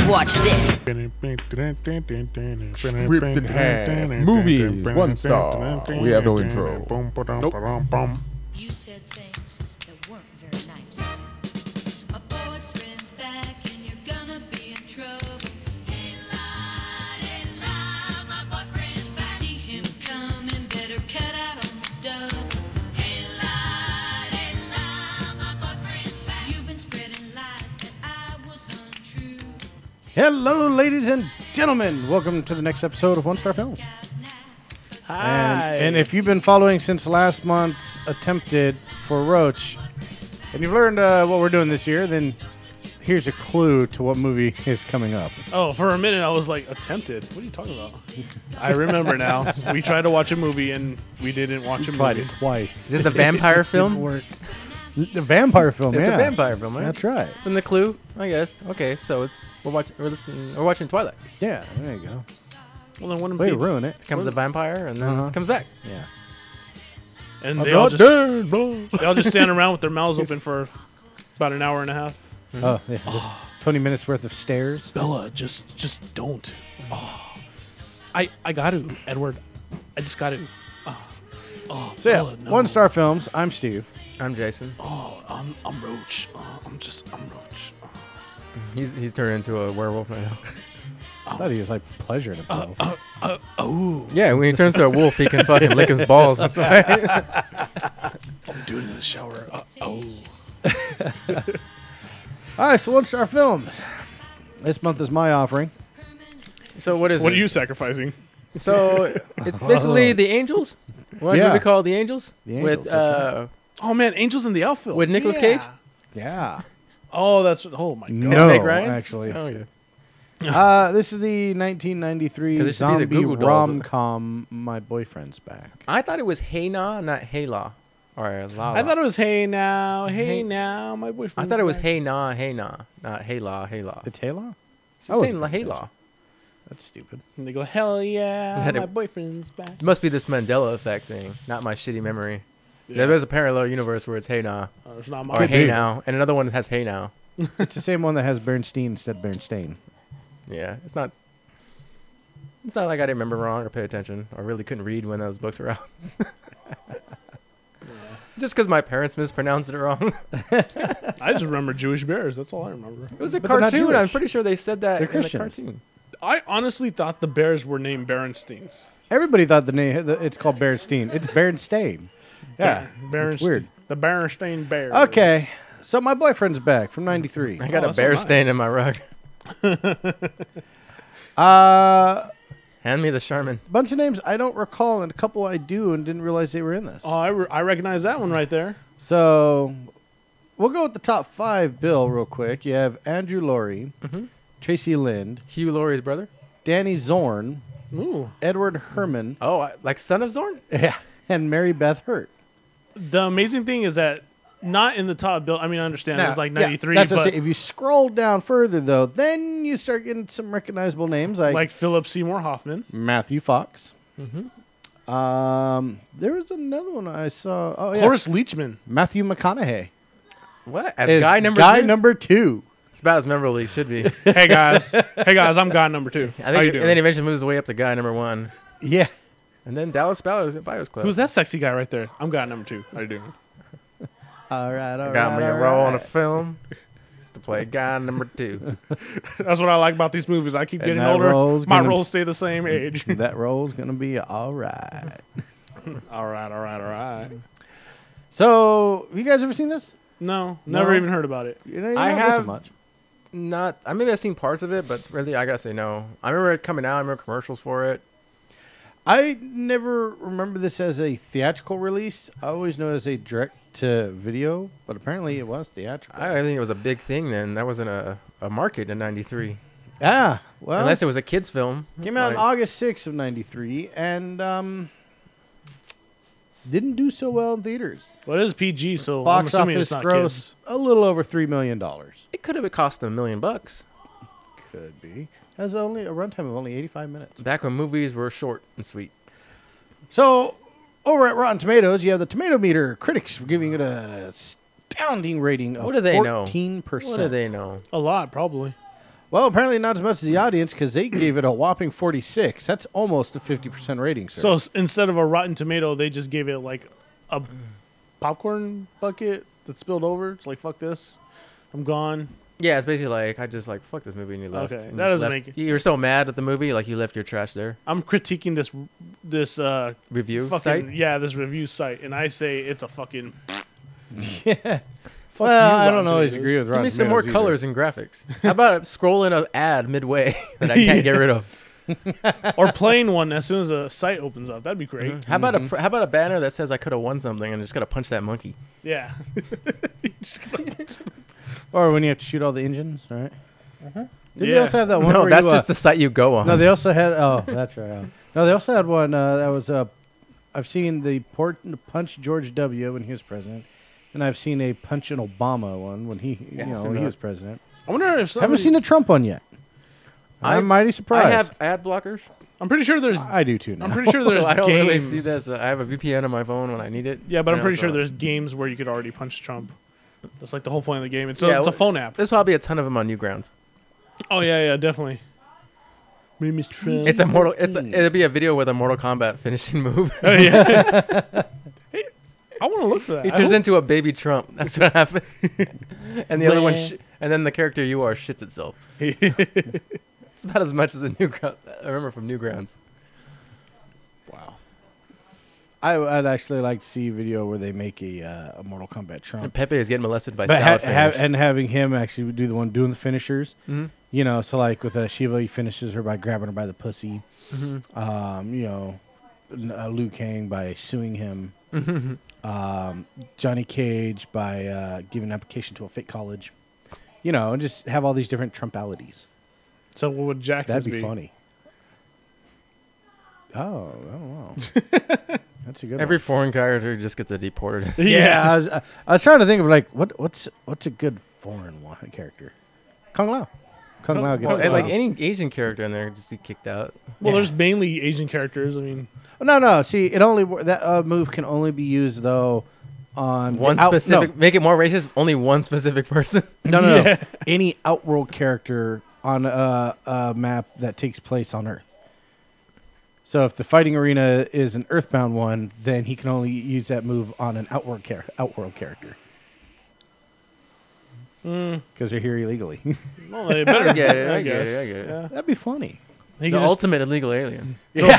watch this. Ripped in half. Movies. 1 star. We have no intro. You said things that weren't very nice. My boyfriend's back and you're gonna be in trouble. Hey, la, my boyfriend's back. I see him coming, better cut out on the double. Hey, la, my boyfriend's back. You've been spreading lies that I was untrue. Hello, ladies and gentlemen. Welcome to the next episode of One Star Films. Hi. And if you've been following since last month's attempted for Roach, and you've learned what we're doing this year, then here's a clue to what movie is coming up. Oh, for a minute I was like, attempted? What are you talking about? I remember now. We tried to watch a movie and we didn't watch a Tried movie. it twice. Is this a vampire It didn't film? work. The vampire film, It's yeah. a vampire film, right? That's right. From the clue, I guess. Okay, so we're watching Twilight. Yeah, there you go. Well, then one Way to ruin it. Becomes a vampire and then comes back. Yeah. and I'm they all not just dead, bro. they all just stand around with their mouths open for about an hour and a half. Oh, yeah, just 20 minutes worth of stairs. Bella, just don't. Oh. I got to, Edward. I just got to. So yeah, Bella, no. One Star Films. I'm Steve. I'm Jason. Oh, I'm Roach. I'm Roach. He's turned into a werewolf now. I thought he was like pleasuring himself. Oh, Yeah, when he turns to a wolf, he can fucking lick his balls. That's why. I'm doing it in the shower. All right, so One Star Films. This month is my offering. So what is What it? are you sacrificing? So it's basically The Angels. What Yeah. do we call The Angels? The Angels, With that's Oh man, Angels in the Outfield with Nicolas Cage. Yeah. Oh, that's oh my god. No, Meg Ryan? actually. Oh yeah. This is the 1993 'Cause it should be the zombie Goo Goo Dolls. rom-com My Boyfriend's Back. I thought it was Hey Na, not Hey La, or La. I thought it was hey now, Hey- my boyfriend. I thought it was Hey Na, not Hey La, Hey La. It's Halo? She was saying La Hey La. That's stupid. And they go, hell yeah, Had my it- boyfriend's back. It must be this Mandela effect thing, not my shitty memory. Yeah. There is a parallel universe where it's Hey Na It's not or my. Hey be. Now, and another one that has Hey Now. It's the same one that has Bernstein instead of Bernstein. Yeah, it's not. It's not like I didn't remember wrong or pay attention or really couldn't read when those books were out. Just because my parents mispronounced it wrong. I just remember Jewish bears. That's all I remember. It was a But they're not cartoon. I'm Jewish. pretty sure they said that They're in the Christians. cartoon. I honestly thought the bears were named Berensteins. Everybody thought the name it's called Bernstein. It's Bernstein. Yeah. Berenstain. It's weird. The Berenstein Bears. Okay. So My Boyfriend's Back from 93. I got a that's so bear nice. stain in my rug. Hand me the Charmin. Bunch of names I don't recall and a couple I do and didn't realize they were in this. Oh, I recognize that one right there. So we'll go with the top 5, Bill, real quick. You have Andrew Laurie, Mhm. Tracy Lind, Hugh Laurie's brother. Danny Zorn, Ooh. Edward Herman, Oh, like Son of Zorn? and Mary Beth Hurt. The amazing thing is that not in the top bill. I mean, I understand it's like 93, That's what I'm but saying. If you scroll down further, though, then you start getting some recognizable names like Philip Seymour Hoffman. Matthew Fox. Mm-hmm. There was another one I saw. Oh, yeah. Horace Leachman. Matthew McConaughey. What? As is guy number guy two? number 2. It's about as memorable as he should be. Hey guys, I'm guy number 2. I How think, you and doing? then he eventually moves way up to guy number 1. Yeah. And then Dallas Buyers Club. Who's that sexy guy right there? I'm guy number 2. How you doing? All right, all right. Got me a all role in a right. film to play guy number 2. That's what I like about these movies. I keep And getting that older. role's My gonna- roles stay the same age. That role's going to be all right. all right. So, you guys ever seen this? No, never No. even heard about it. You know, you I don't listen have- much. Not, I maybe I've seen parts of it, but really I gotta say no. I remember it coming out. I remember commercials for it. I never remember this as a theatrical release. I always know it as a direct-to-video, but apparently it was theatrical. I think it was a big thing then. That wasn't a market in '93, well, unless it was a kids' film. came out on Like, August 6th of 93, and didn't do so well in theaters. Well, it is PG, so I'm Box assuming office it's not gross kids. a little over $3 million. It could have cost $1 million. Could be. Has only a runtime of only 85 minutes. Back when movies were short and sweet. So, over at Rotten Tomatoes, you have the Tomato Meter. Critics were giving it a astounding rating of What do they know? 14%. What do they know? A lot, probably. Well, apparently not as much as the audience because they gave it a whopping 46. That's almost a 50% rating, sir. So instead of a Rotten Tomato, they just gave it like a popcorn bucket that spilled over. It's like, fuck this, I'm gone. Yeah, it's basically like I just like fuck this movie and you left. Okay, And that just doesn't left. make- You were so mad at the movie, like you left your trash there. I'm critiquing this Review fucking site. yeah, this review site, and I say it's a fucking. yeah. Fuck Well, you, I Rotten don't always Tomatoes. agree with Give Rotten me some more Tomatoes either. colors and graphics. How about scrolling an ad midway that I can't get rid of? Or playing one as soon as a site opens up. That'd be great. How about a banner that says I could have won something and just gotta punch that monkey? Yeah. Or when you have to shoot all the engines, right? Did they Yeah. also have that one No, where that's you, just the site you go on. No, they also had... Oh, that's right. No, they also had one that was... I've seen the Punch George W. when he was president. And I've seen a Punch an Obama one when he, when he was president. I wonder if somebody, Haven't seen a Trump one yet. I'm mighty surprised. I have ad blockers. I'm pretty sure there's. I do too now. I'm pretty sure there's So I don't games. really see this. I have a VPN on my phone when I need it. Yeah, but I'm You know, pretty sure so- there's games where you could already punch Trump. That's like the whole point of the game. It's a Yeah, it's a phone app. There's probably a ton of them on Newgrounds. Oh yeah, definitely. My name is Trump. It's a mortal. It'll be a video with a Mortal Kombat finishing move. Oh, yeah. Hey, I want to look for that. He I turns hope- into a baby Trump. That's what happens. And the other one, and then the character you are shits itself. It's about as much as a Newgrounds. I remember from Newgrounds. Wow. I'd actually like to see a video where they make a Mortal Kombat And Trump. Pepe is getting molested by But salad fingers. and having him actually do the one doing the finishers. Mhm. So like with Shiva, he finishes her by grabbing her by the pussy. Liu Kang by suing him. Johnny Cage by giving an application to a fake college. And just have all these different Trumpalities. So what would Jackson's That'd be be? funny. Oh, I don't know. That's a good Every one. foreign character just gets deported. Yeah, I was trying to think of like what's a good foreign one character. Kung Lao. Kung Lao gets Well, and like Wow. any Asian character in there just be kicked out. Well, Yeah. there's mainly Asian characters. I mean, No. See, it only that move can only be used though on One out- specific, make it more racist. Only one specific person. No. Yeah. Any outworld character on a map that takes place on Earth. So if the fighting arena is an Earthbound one, then he can only use that move on an outworld character. Because they're here illegally. well, they better I get it. I guess. get it. Yeah. That'd be funny. He The can just- ultimate illegal alien.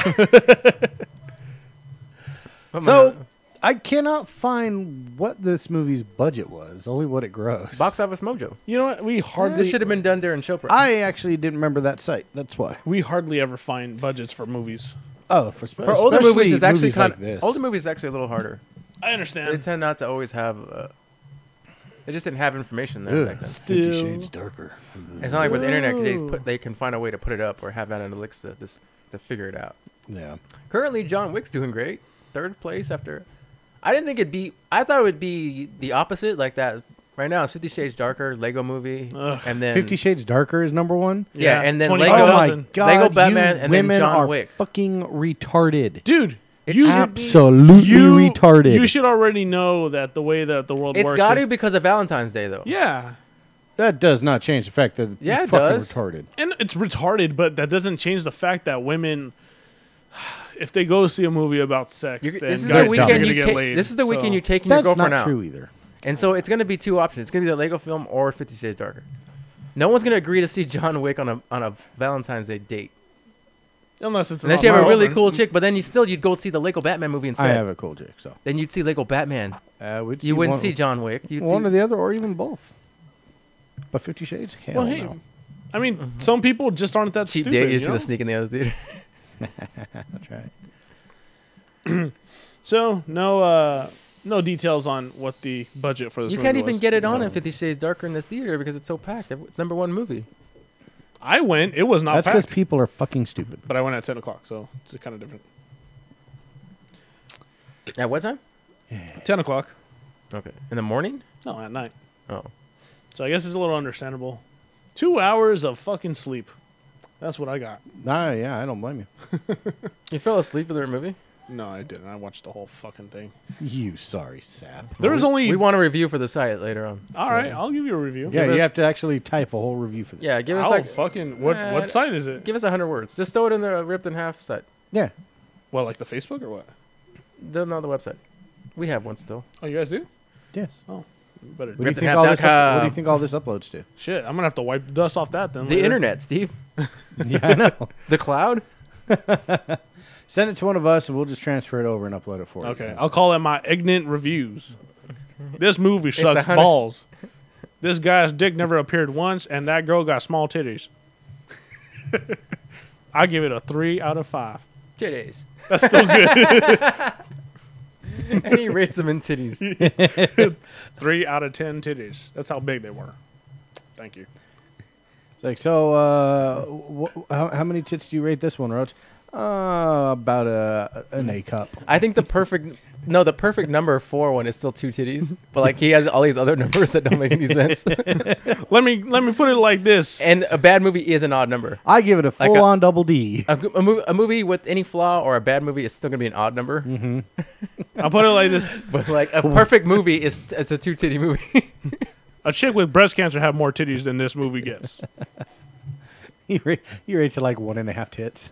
So I cannot find what this movie's budget was, only what it grossed. Box Office Mojo. you know what? We hardly This should have been done during Chopra. I actually didn't remember that site. That's why. we hardly ever find budgets for movies. Oh, For older movies, it's actually kind kind of older movies is actually a little harder. I They understand. tend not to always have. They just didn't have information there back then. 50 Still- Shades Darker. It's not like with the internet, they can find a way to put it up or have analytics to figure it out. Yeah. Currently, John Wick's doing great, 3rd place after. I didn't think it'd be. I thought it would be the opposite, like that. Right now, it's 50 Shades Darker, Lego Movie, Ugh. and then 50 Shades Darker is number one. Yeah, and then 25,000. Lego- Oh my 20,000. god, Lego Batman you and then women John are Wick. fucking retarded. Dude, It you should be- Absolutely you retarded. You should already know that the way that the world It's works. got is- to because of Valentine's Day, though. Yeah, That does not change the fact that Yeah, you're it fucking does. retarded. and it's retarded, but that doesn't change the fact that women, if they go see a movie about sex, then This is guys the are weekend gonna you get take. laid. This is the weekend So- you're taking your That's girlfriend not out, true either. and so it's going to be 2 options. It's going to be the Lego film or 50 Shades Darker. No one's going to agree to see John Wick on a Valentine's Day date Unless it's unless not you have a my really girlfriend. cool chick. But then you'd go see the Lego Batman movie I instead. have a cool chick, so Then you'd see Lego Batman. we'd You wouldn't one, see John Wick. You'd one see, or the other, or even both. But 50 Shades, hell Well, hey, no. I mean, some people just aren't that cheap stupid. date. You're just you going know? to sneak in the other theater. That's right. So no details on what the budget for this. You movie can't even was. get it on So- in 50 Shades Darker in the theater because it's so packed. It's #1 movie. I went. It was not That's because packed, people are fucking stupid. but I went at 10 o'clock, so it's kind of different. At what time? 10 o'clock? Okay. In the morning? No, at night. Oh. So I guess it's a little understandable. 2 hours of fucking sleep. That's what I got. Nah, yeah, I don't blame you. You fell asleep with their movie? No, I didn't. I watched the whole fucking thing. You sorry sap. There was only. We want a review for the site later on. All right, I'll give you a review. Yeah, us- you have to actually type a whole review for this. Yeah, give us I'll like fucking. What site is it? give us 100 words. Just throw it in the Ripped in Half site. Yeah. What, like the Facebook or what? No, the website. We have one still. Oh, you guys do? Yes. Better. What do, you Ripped in think half all this dot what do you com. think all this uploads to? Shit, I'm gonna have to wipe the dust off that then. The later. internet, Steve. Yeah, I know. The cloud. Send it to one of us, and we'll just transfer it over and upload it for you. Okay, I'll call it my ignorant reviews. This movie sucks 100 balls. This guy's dick never appeared once, and that girl got small titties. I give it a 3 out of 5. Titties. That's still good. And he rates them in titties. 3 out of 10 titties. That's how big they were. Thank you. It's like, so, how many tits do you rate this one, Roach? About an A cup. I think the perfect number for one is still 2 titties, but like he has all these other numbers that don't make any sense. Let me put it like this. And a bad movie is an odd number. I give it a Like full-on double D. A movie with any flaw or a bad movie is still gonna be an odd number. Mm-hmm. I'll put it like this. But like a perfect movie is it's a 2 titty movie. A chick with breast cancer have more titties than this movie gets. He rates it like 1.5 tits.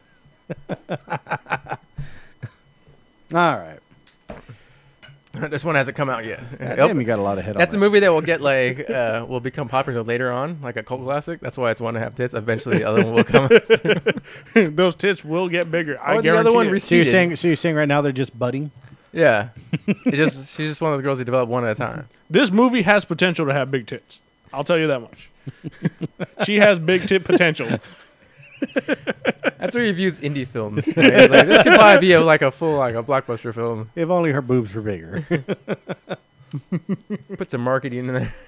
All right. This one hasn't come out yet. God Yep. damn, you got a lot of head That's a on movie that will get like will become popular later on, like a cult classic. That's why it's 1.5 tits. Eventually, the other one will come. Those tits will get bigger. I Or the guarantee other one it. receded. So you're saying right now they're just budding? Yeah, she's just one of those girls who develop one at a time. This movie has potential to have big tits. I'll tell you that much. She has big tit potential. That's where he views indie films. Right? He's like, this could probably be a blockbuster film. If only her boobs were bigger. Put some marketing in there.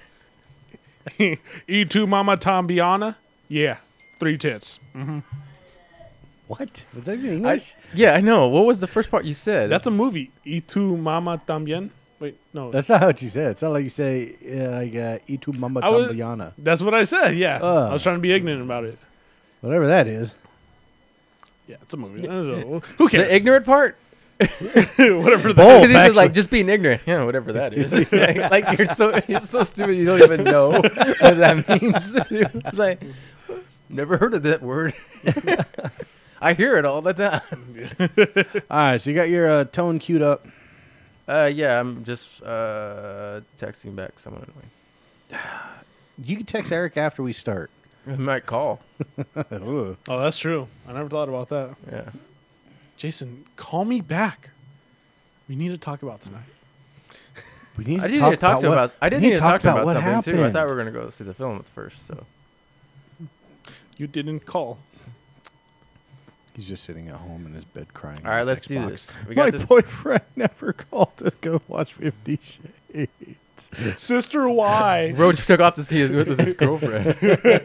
E2 Mama Tambiana? Yeah. 3 tits. What? Was that even English? Yeah, I know. What was the first part you said? That's a movie. E2 Mama Tambien? Wait, no. That's not what you said. It's not like you say, Itu Mamba I was- Tambayana. That's what I said, yeah. I was trying to be ignorant about it. Whatever that is. Yeah, it's a movie. Who cares? the ignorant part. Whatever that Both, Because he says actually. like just being ignorant. Yeah, whatever that is. like you're so stupid you don't even know what that means. Like never heard of that word. I hear it all the time. All right, so you got your tone queued up. Yeah, I'm just texting back someone annoying. You can text Eric after we start. I might call. Ugh. Oh, that's true. I never thought about that. Yeah. Jason, call me back. We need to talk about tonight. We need I didn't need to talk to him about. I didn't need to talk to him about what something happened. too. I thought we were gonna go see the film first. So You didn't call. He's just sitting at home in his bed crying. all right, on his let's do Xbox. this. We My got this. boyfriend never called to go watch 50 Shades. Sister, why? Roach took off to see his with his girlfriend.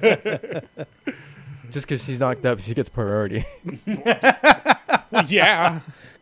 Just because she's knocked up, she gets priority. Yeah.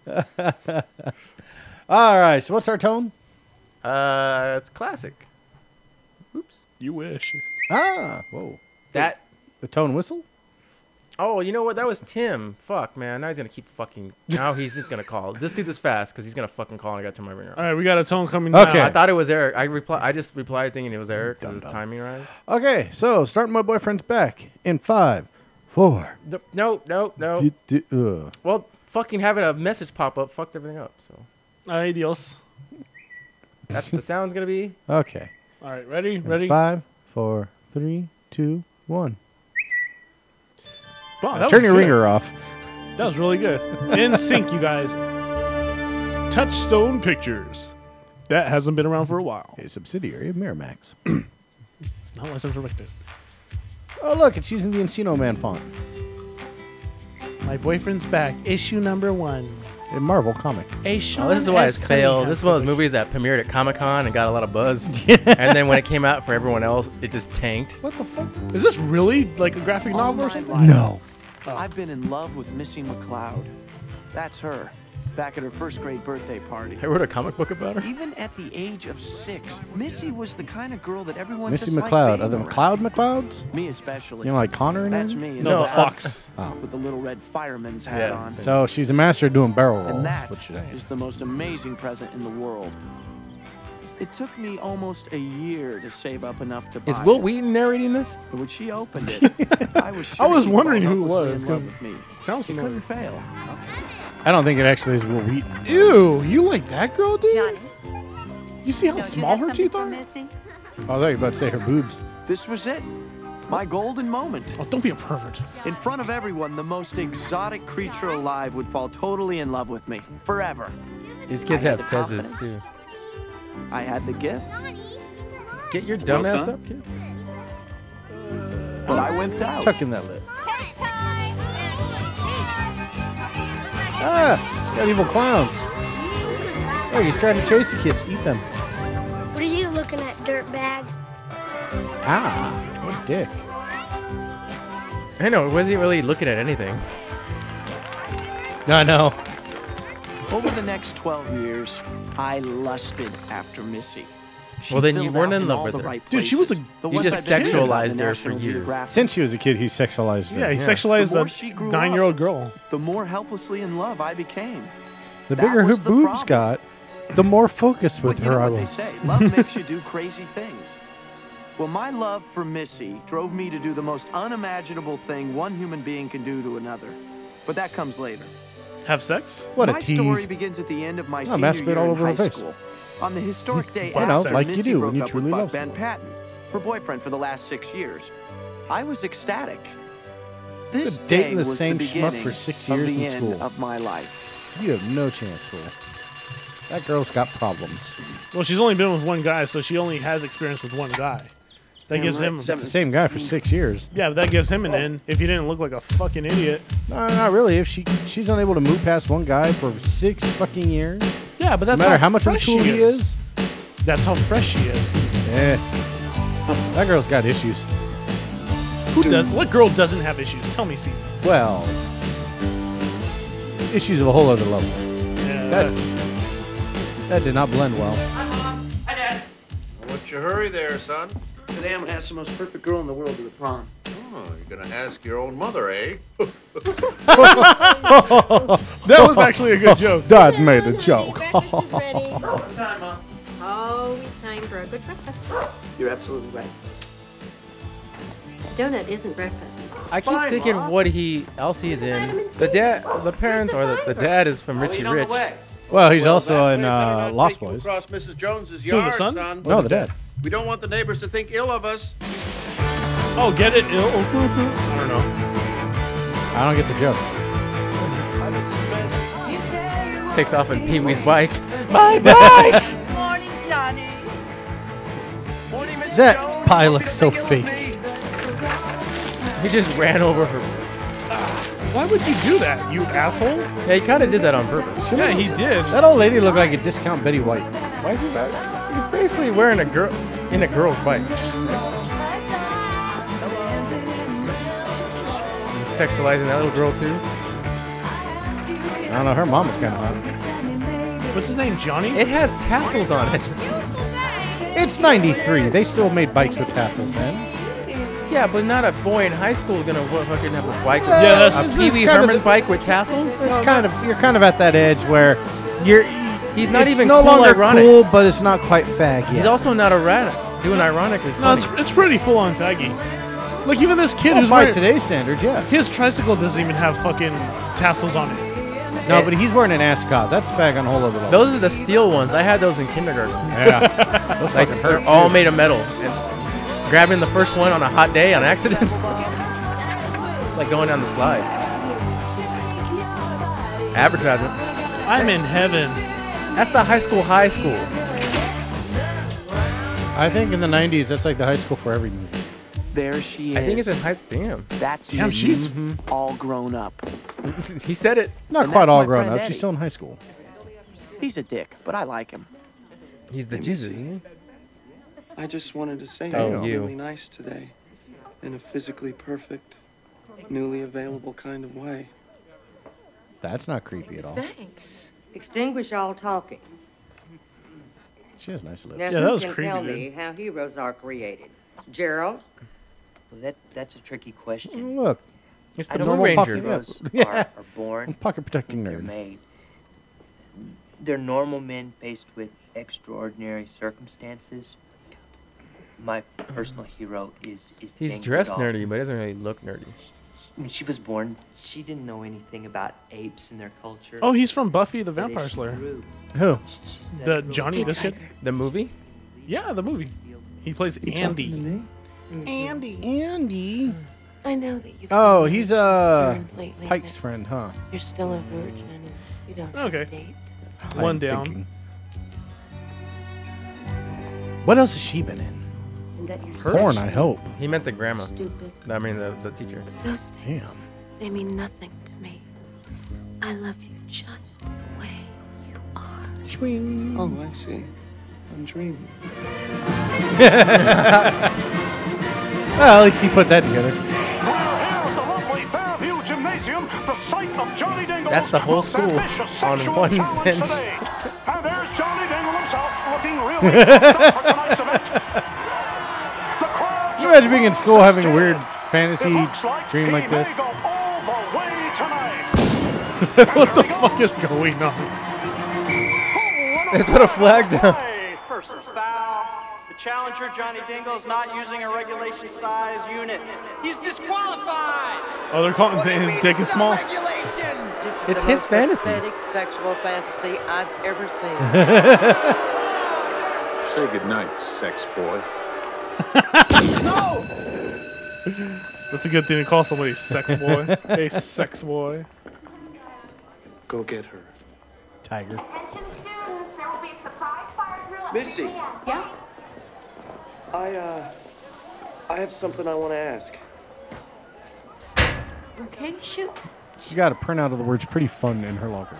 All right, so what's our tone? It's classic. Oops. You wish. Whoa. That. The tone whistle? Oh, you know what? That was Tim. Fuck, man. Now he's gonna keep fucking. Now he's just gonna call. Just do this fast, because he's gonna fucking call. And I got to turn my ringer All on. right, we got a tone coming Okay. down. I thought it was Eric. I just replied thinking it was Eric because his timing right. Okay, so starting my boyfriend's back in 5, 4. No. Well, fucking having a message pop up fucked everything up. So Ay, Dios. that's what the sound's gonna be. Okay. All right, ready? Ready? 5, 4, 3, 2, 1. Wow, that Turn was your good. ringer off. That was really good. In sync, you guys. Touchstone Pictures. That hasn't been around for a while. A subsidiary of Miramax. No license erected. Oh, look, it's using the Encino Man font. My boyfriend's back. Issue number 1. A Marvel comic. A Sean Oh, this is why S. it's failed. Cunningham. This is one of those movies that premiered at Comic-Con and got a lot of buzz. And then when it came out for everyone else, it just tanked. What the fuck? Is this really like a graphic novel or something? No. I've been in love with Missy McLeod. That's her. back at her first grade birthday party. I wrote a comic book about her. Even at the age of 6, Missy was the kind of girl that everyone Missy disliked McLeod. being Are the around. McLeods? Me especially. You know, like Connor and That's him? me. No, the that fox. with the little red fireman's hat Yeah. on. So she's a master at doing barrel rolls. And that What you saying? is the most amazing present in the world. It took me almost a year to save up enough to buy Is Will it. Wheaton narrating this? But when she opened it, I was sure I was she'd wondering fall who it hopelessly was, in love 'cause with me. sounds She familiar. couldn't fail. I don't think it actually is Will Wheaton. Ew, you like that girl, dude? Johnny, You see how don't you small have her something teeth for are? Missy? Oh, I thought you were about to say her boobs. This was it. My golden moment. Oh, don't be a pervert. In front of everyone, the most exotic creature alive would fall totally in love with me. Forever. These kids I had have the fezzes confidence. too. I had the gift, Get your dumb Well, ass son. up, kid. but I wimped out. Tuck in that lip. Ah, it's got evil clowns. Oh, he's trying to chase the kids. Eat them. What are you looking at, dirtbag? Ah, what a dick. I know, wasn't really looking at anything. I know. Over the next 12 years, I lusted after Missy. She Well, then you filled weren't out in love all with the her. right Dude, she was places. a- The You ones just I've read about sexualized in the her for National years. Geographic. Since she was a kid, he sexualized her. Yeah, he Yeah. sexualized The more a she grew 9-year-old up, girl. the more helplessly in love I became. The That bigger her was the boobs problem. got, the more focused with But you her know I what they was. say, love makes you do crazy things. Well, my love for Missy drove me to do the most unimaginable thing one human being can do to another. But that comes later. Have sex? What a My tease. story begins at the end of my Oh, senior masturbate year all in over her high face. school. On the historic day You know, after like you Missy do broke when you up truly with love Buck Van someone. Patten, her boyfriend for the last 6 years. I was ecstatic. This Been dating day the was same the schmuck beginning for 6 of years the in end school. of my life. You have no chance, fool. That girl's got problems. Well, she's only been with one guy, so she only has experience with one guy. That Damn gives right, him. It's the same guy for 6 years. Yeah, but that gives him an in if he didn't look like a fucking idiot. No, not really. If she's unable to move past one guy for 6 fucking years, Yeah, but no that's matter how much of a fresh tool she he is, That's how fresh she is. that girl's got issues. Who does? What girl doesn't have issues? Tell me, Steve. Well, issues of a whole other level. Yeah, That did not blend well. What's your hurry there, son? Today I'm gonna ask the most perfect girl in the world to the prom. Oh, you're gonna ask your own mother, eh? that was actually a good joke. Dad made a joke. Breakfast is ready. Time, Mom. Always time for a good breakfast. You're absolutely right. Donut isn't breakfast. I keep Fine, thinking Mom. what else he's in. The parents, or the dad is from Richie I'll eat on Rich. the way. Well, he's also that in way better not Lost take you Boys. Across Mrs. Jones's the yard, son? son. No, the dad. We don't want the neighbors to think ill of us. Oh, get it? I don't know. I don't get the joke. Takes off on Pee Wee's bike. My bike! Morning, Johnny. Morning, Mrs. That Jones. pie Hope looks you're so thinking of fake. me. He just ran over her. Why would you do that, you asshole? Yeah, he kind of did that on purpose. Yeah, he did. That old lady looked like a discount Betty White. Why is he that? He's basically wearing a girl's bike. Sexualizing that little girl too. I don't know. Her mom was kind of hot. What's his name? Johnny? It has tassels on it. It's 93. They still made bikes with tassels then. Yeah, but not a boy in high school is gonna fucking have a bike. Yeah, that's- a This Pee is Wee kind of Herman the- bike with tassels. It's kind of you're kind of at that edge where you're. He's not it's even no cool longer ironic. cool, but it's not quite fag yet. He's also not ironic, doing ironically No, funny. it's pretty full on faggy. Like even this kid well, who's by wearing today's standards, yeah. his tricycle doesn't even have fucking tassels on it. No, but he's wearing an ascot. That's fag on a whole other level. Those are the steel ones. I had those in kindergarten. Yeah. Those Like fucking they're hurt. all too. made of metal. And grabbing the first one on a hot day on accident. It's like going down the slide. Advertisement. I'm in heaven. That's the high school. I think in the 90s, that's like the high school for every movie. There she is. I think it's in high school. Damn. That's Damn, me, she's all grown up. He said it. Not And quite that's all my grown friend up. She's Eddie. still in high school. He's a dick, but I like him. He's the Jesus, isn't I just wanted to say Oh, you're you. really nice today, in a physically perfect, newly available kind of way. That's not creepy at all. Thanks. Extinguish all talking. She has nice lips. Now, Yeah, who that was can creepy, tell dude. me how heroes are created? Gerald? Well, that's a tricky question. Look, It's I the don't Blue know if Ranger. heroes Yeah. are born. Pocket protecting They're nerd. made. They're normal men faced with extraordinary circumstances. My personal hero is He's Jane dressed Goodall. nerdy, but he doesn't really look nerdy. When she was born, she didn't know anything about apes and their culture. Oh, he's from Buffy the But as Vampire she Slayer. grew, Who? she studied The little Johnny, this kid? The movie? Yeah, the movie. He plays Andy. Andy. I know that you've Oh, been he's concerned lately Pike's that friend, huh? You're still a virgin and you don't have Okay. a date. One I'm down. thinking. What else has she been in? And that you're Porn, such I hope. He meant the grandma. stupid. I mean, the teacher. Those things, Damn. they mean nothing to me. I love you just the way you are. Oh, I see. I'm dreaming. Well, at least he put that together. That's the whole school on one bench. And there's Johnny Dingle himself looking really up for tonight's event. The crowd Can you imagine being in school having a weird fantasy dream like this? go all the way tonight. What the fuck is going on? They put a flag down. Personal foul. The challenger, Johnny Dingle, is not using a regulation size unit. He's disqualified. Oh, they're calling saying his dick is small. This is It's the his most fantasy. pathetic sexual fantasy I've ever seen. Say goodnight, sex boy. That's a good thing to call somebody sex boy. Hey, sex boy. Go get her. Tiger. Missy, Yeah? I have something I want to ask. Okay, shoot. She's got a printout of the words "pretty fun" in her locker.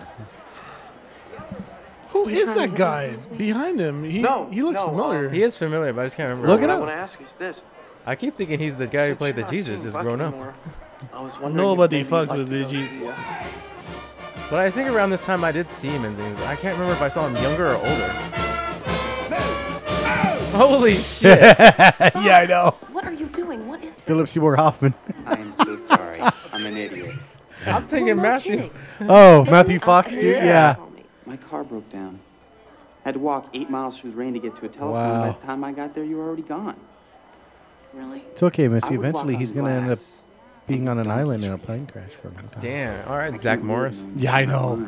Who is that guy behind him? He looks familiar. He is familiar, but I just can't remember. Look it What I up. want to ask is this. I keep thinking he's the guy who played the Since you're not Jesus, seeing just grown up. Bucky more, I was wondering Nobody if maybe fucks you'd with like the to go Jesus. But I think around this time I did see him in things. I can't remember if I saw him younger or older. Holy shit! Yeah, I know. What are you doing? What is this? Philip Seymour Hoffman. I am so sorry. I'm an idiot. I'm thinking no Matthew. kidding. Oh, Matthew Fox, dude. Yeah. My car broke down. Had to walk 8 miles through the rain to get to a telephone. Wow. By the time I got there, you were already gone. Really? It's okay, Missy. I would walk Eventually, on he's gonna end up glass. being on an island in a plane crash for a long time. Damn. All right, Zach Morris. Yeah, I know.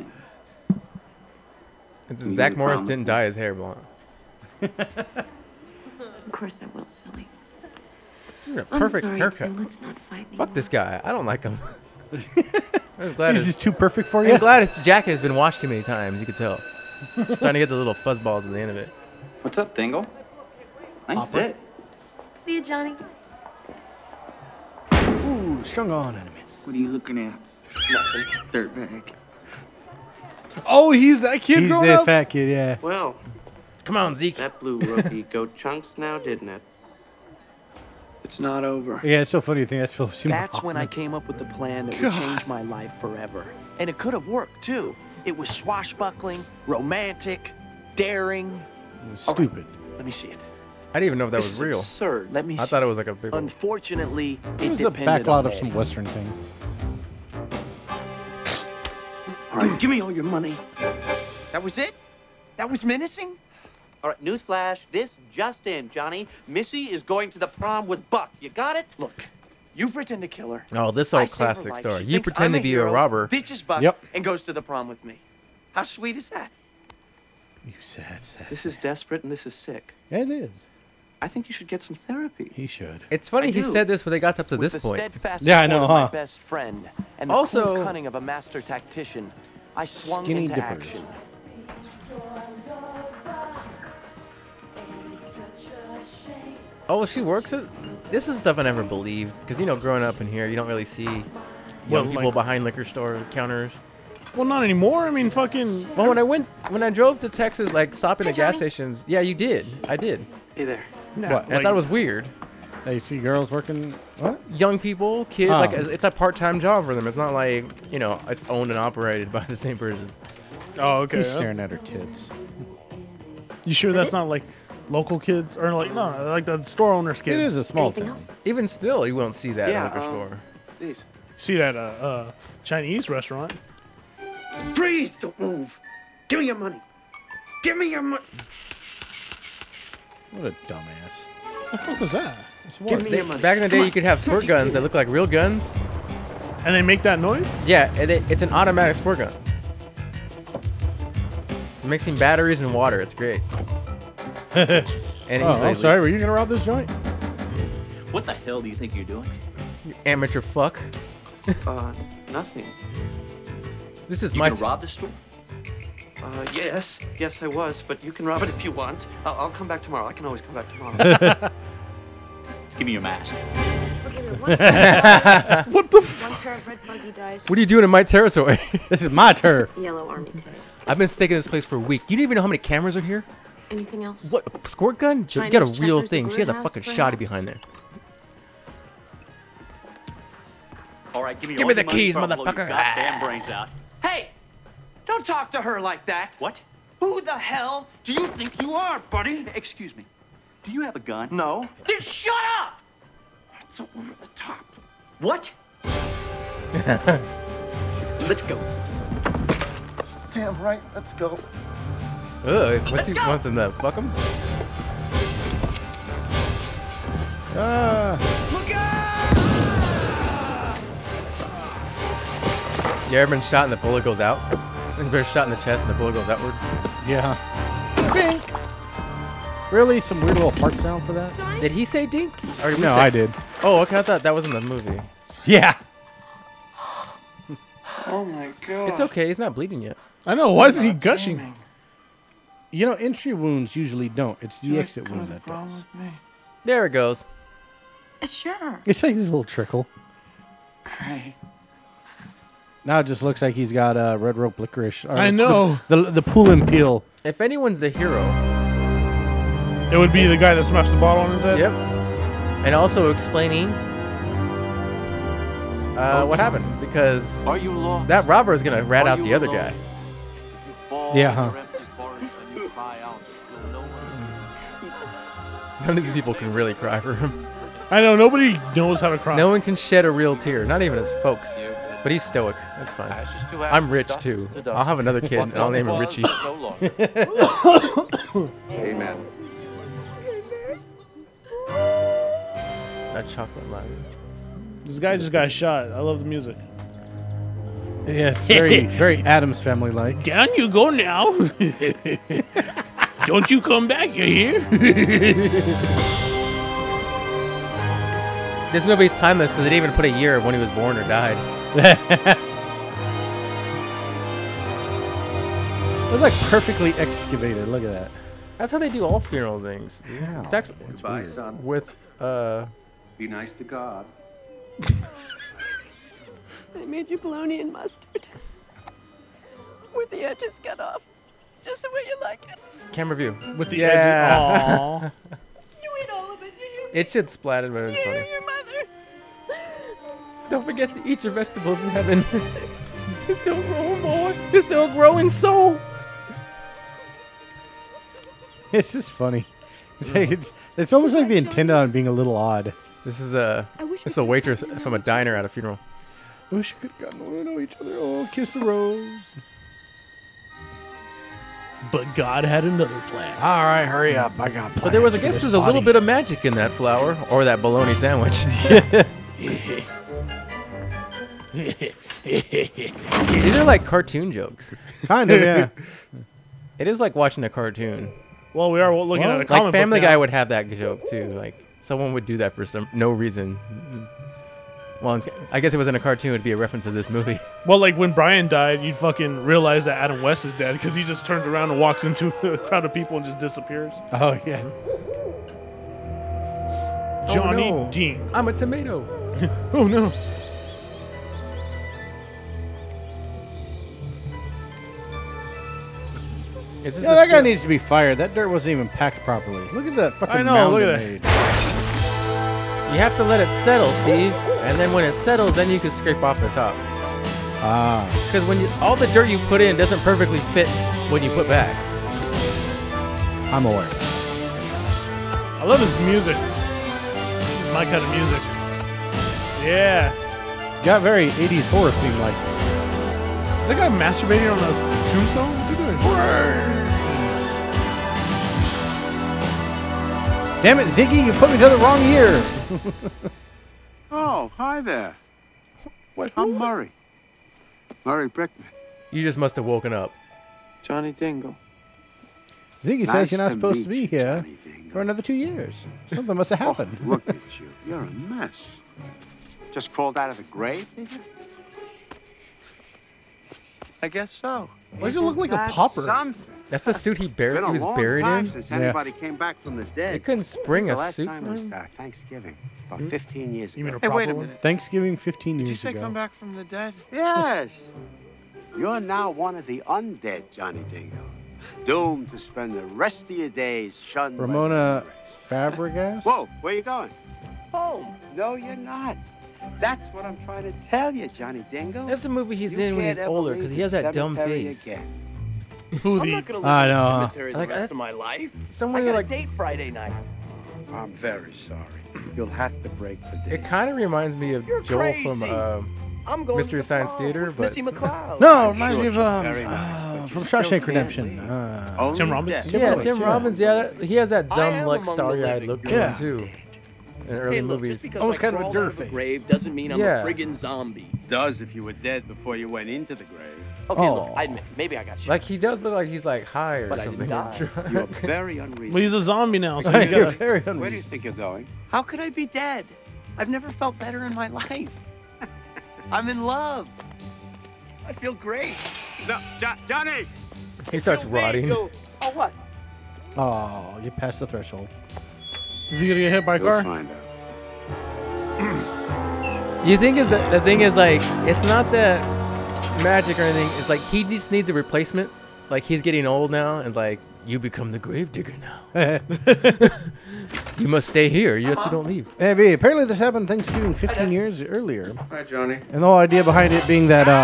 If Zach Morris didn't dye his hair blonde. Of course I will, silly. Dude, a I'm perfect sorry, haircut. too. Let's not fight Fuck this guy. I don't like him. I'm He's glad his, just too perfect for you. I'm glad his jacket has been washed too many times. You could tell. It's starting to get the little fuzz balls at the end of it. What's up, Dingle? Nice Hopper. sit. See you, Johnny. Ooh, strung on enemies. What are you looking at? Nothing. Dirtbag. Oh, he's that kid He's growing the up? fat kid, yeah. Well, Come on, Zeke. that blew rookie goat chunks now, didn't it? It's not over. Yeah, it's so funny to think that's Philip Seymour That's when I Hoffman. came up with the plan that God. would change my life forever. And it could have worked, too. It was swashbuckling, romantic, daring. It was stupid. Let me see it. I didn't even know if that This was is real. absurd. Let me I see. thought it was like a big one. Unfortunately, It it was a depended backlot on of some Eddie. Western thing. All right, give me all your money. That was it? That was menacing? All right, newsflash. This just in, Johnny. Missy is going to the prom with Buck. You got it? Look, you pretend to kill her. Oh, this I old save her classic life. story. She You thinks pretend I'm to be a hero, robber. ditches Buck, Yep. and goes to the prom with me. How sweet is that? You sad. This is desperate and this is sick. It is. I think you should get some therapy. He should. It's funny I he do. said this when they got up to With this the point. steadfast Yeah, I support know, of my huh? best friend and the Also- cool cunning of a master tactician, I swung Skinny into dippers. action. Oh, she works at. This is stuff I never believed because growing up in here, you don't really see young Well, people like- behind liquor store counters. Well, not anymore. I mean, fucking. Well, when I drove to Texas, like stopping at gas stations, yeah, you did. I did. Hey there. Yeah, What? I thought it was weird. Hey, you see girls working. What? Young people, kids, Oh. like it's a part-time job for them. It's not like it's owned and operated by the same person. Oh, okay. He's staring at her tits. You sure that's not like local kids or like no, like the store owner's kids? It is a small town. Even still, you won't see that Yeah, in a liquor store. Please. See that Chinese restaurant? Please don't move. Give me your money. Give me your money. What a dumbass. The fuck was that? It's Give me They- your money. back in the day, Come you could have on. squirt guns that look like real guns. And they make that noise? Yeah, it's an automatic squirt gun. Mixing batteries and water, it's great. And it Oh, usually I'm sorry. Were you gonna rob this joint? What the hell do you think you're doing? You amateur fuck. Nothing. This is You my gonna rob the store? Yes, I was, but you can rob it if you want. I'll come back tomorrow. I can always come back tomorrow. Give me your mask. Okay, but What the one pair of red fuzzy dice. What are you doing in my territory? This is my turf. Yellow army tail. I've been staking this place for a week. You don't even know how many cameras are here? Anything else? What? A squirt gun? You Chinese got a real checkers, thing. the She has a Greenhouse, fucking perhaps? shotty behind there. All right, give me Give all me the your money keys, before I blow your motherfucker. goddamn brains out. Hey! Don't talk to her like that. What? Who the hell do you think you are, buddy? Excuse me. Do you have a gun? No. Then shut up! It's over the top. What? Let's go. Damn right. Let's go. Ugh, what's he wants him to fuck him? Look out! You ever been shot and the bullet goes out? You been shot in the chest and the bullet goes outward? Yeah. Dink. Really? Some weird little fart sound for that? Did he say dink? Or did we No, say- I did. Oh, okay. I thought that was in the movie. Yeah. Oh my god. It's okay. He's not bleeding yet. I know. Why isn't he gushing? You know, entry wounds usually don't. It's the exit wound that does. There it goes. Sure. It's like this little trickle. Great. Now it just looks like he's got red rope licorice. or I know. The pull and peel. If anyone's the hero, It would be the guy that smashed the bottle on his head? yep. And also explaining what happened because Are you lost? that robber is gonna rat Are out you the other alone? guy. You fall Yeah, in huh. your empty forest and you cry out. Still no one. None of these people can really cry for him. I know. Nobody knows how to cry. No one can shed a real tear. Not even his folks. But he's stoic. That's fine. Ashes to ashes, I'm rich dust too. to dust. I'll have another kid and I'll What name him was Richie. no longer. Amen. That chocolate line. This guy just got shot. I love the music. Yeah, it's very, very Adams Family like. Down you go now. Don't you come back, you hear? This movie's timeless because they didn't even put a year of when he was born or died. It was like perfectly excavated. Look at that. That's how they do all funeral things. Dude. Yeah. It's actually Goodbye, son. with Be nice to God. I made you bologna and mustard. With the edges cut off. Just the way you like it. camera view. With the Yeah. edges. Aw. You eat all of it, It should splattered, but it's funny. your mother. Don't forget to eat your vegetables in heaven. It's still growing, boy. It's still growing so. It's just funny. It's, like, it's almost like they intended on being a little odd. This is a waitress from a diner at a funeral. I wish we could have gotten to know each other. Oh, kiss the rose. But God had another plan. All right, hurry up. I got But there was, I plans guess, for there's this a little body. bit of magic in that flour or that bologna sandwich. These are like cartoon jokes. Kind of, yeah. It is like watching a cartoon. Well, we are looking at a comic Like Family book now. Guy would have that joke too. Like someone would do that for no reason. Well, I guess it was in a cartoon. It would be a reference to this movie. Well, like when Brian died, you'd fucking realize that Adam West is dead because he just turns around and walks into a crowd of people and just disappears. Oh, yeah. Johnny oh, no. Dean. I'm a tomato. Oh, no. Is this Yeah, a that guy still- needs to be fired. That dirt wasn't even packed properly. Look at that fucking I know, mound look it at that. made. You have to let it settle, Steve. And then when it settles, then you can scrape off the top. Because when all the dirt you put in doesn't perfectly fit when you put back. I'm aware. I love his music. This is my kind of music. Yeah. Got very 80s horror theme like. Is that guy masturbating on the tombstone? What's he doing? Damn it, Ziggy, you put me to the wrong year. Oh, hi there. I'm Murray. Murray Brickman. You just must have woken up. Johnny Dingle. Ziggy Nice says you're not to supposed meet to be you, here for another 2 years. Something must have happened. Look at you. You're a mess. Just crawled out of the grave, did you? I guess so. Why does it look like a That's pauper? something. That's the suit he Been a was long buried time in. since anybody came back from the dead. They couldn't spring The a last suit time for was him? Thanksgiving, about 15 years You mean ago. a Hey, wait proper a one? minute. Thanksgiving 15 Did you years say ago. come back from the dead? Yes. You're now one of the undead, Johnny Dingle. Doomed to spend the rest of your days shunned by Ramona Fabregas? Whoa, where you going? Home. No, you're not. That's what I'm trying to tell you, Johnny Dingle. That's the movie he's You in when can't he's ever older leave because he the has that dumb cemetery face. again. Who I'm the? not gonna live I in know. the cemetery the Like, rest of my life. Someone I got like a date Friday night. I'm very sorry. You'll have to break for it days. kind of reminds me of You're Joel from crazy. I'm going Mystery to the Science prom Theater, with but Missy McLeod. No, I'm reminds sure me of she's very nice, but from you still Shawshank can't Redemption. leave. Tim Only Robbins? death. yeah, Robbins, Tim yeah. Robbins. Yeah, he has that I dumb, am like among the starry-eyed living. look to Yeah. him too. In early Hey, look, movies. just because Almost I kind of a crawled dirt out of a face. grave doesn't mean I'm Yeah. a friggin' zombie. Does if you were dead before you went into the grave. Okay, look, Oh. I admit, maybe I got shot. Like he does look like he's like high or But I didn't something. die. You're very unreasonable. Well, he's a zombie now, so he's You're got. very Where do you unreasonable. think you're going? How could I be dead? I've never felt better in my life. I'm in love. I feel great. No, Johnny! He starts rotting. Oh, what? Oh, you passed the threshold. Is he gonna get hit by a We'll car? find out. You think is the thing is like it's not that magic or anything. It's like he just needs a replacement. Like he's getting old now, and like you become the grave digger now. You must stay here. You don't leave. Hey, B, apparently this happened Thanksgiving 15 years earlier. Hi, Johnny. And the whole idea behind it being that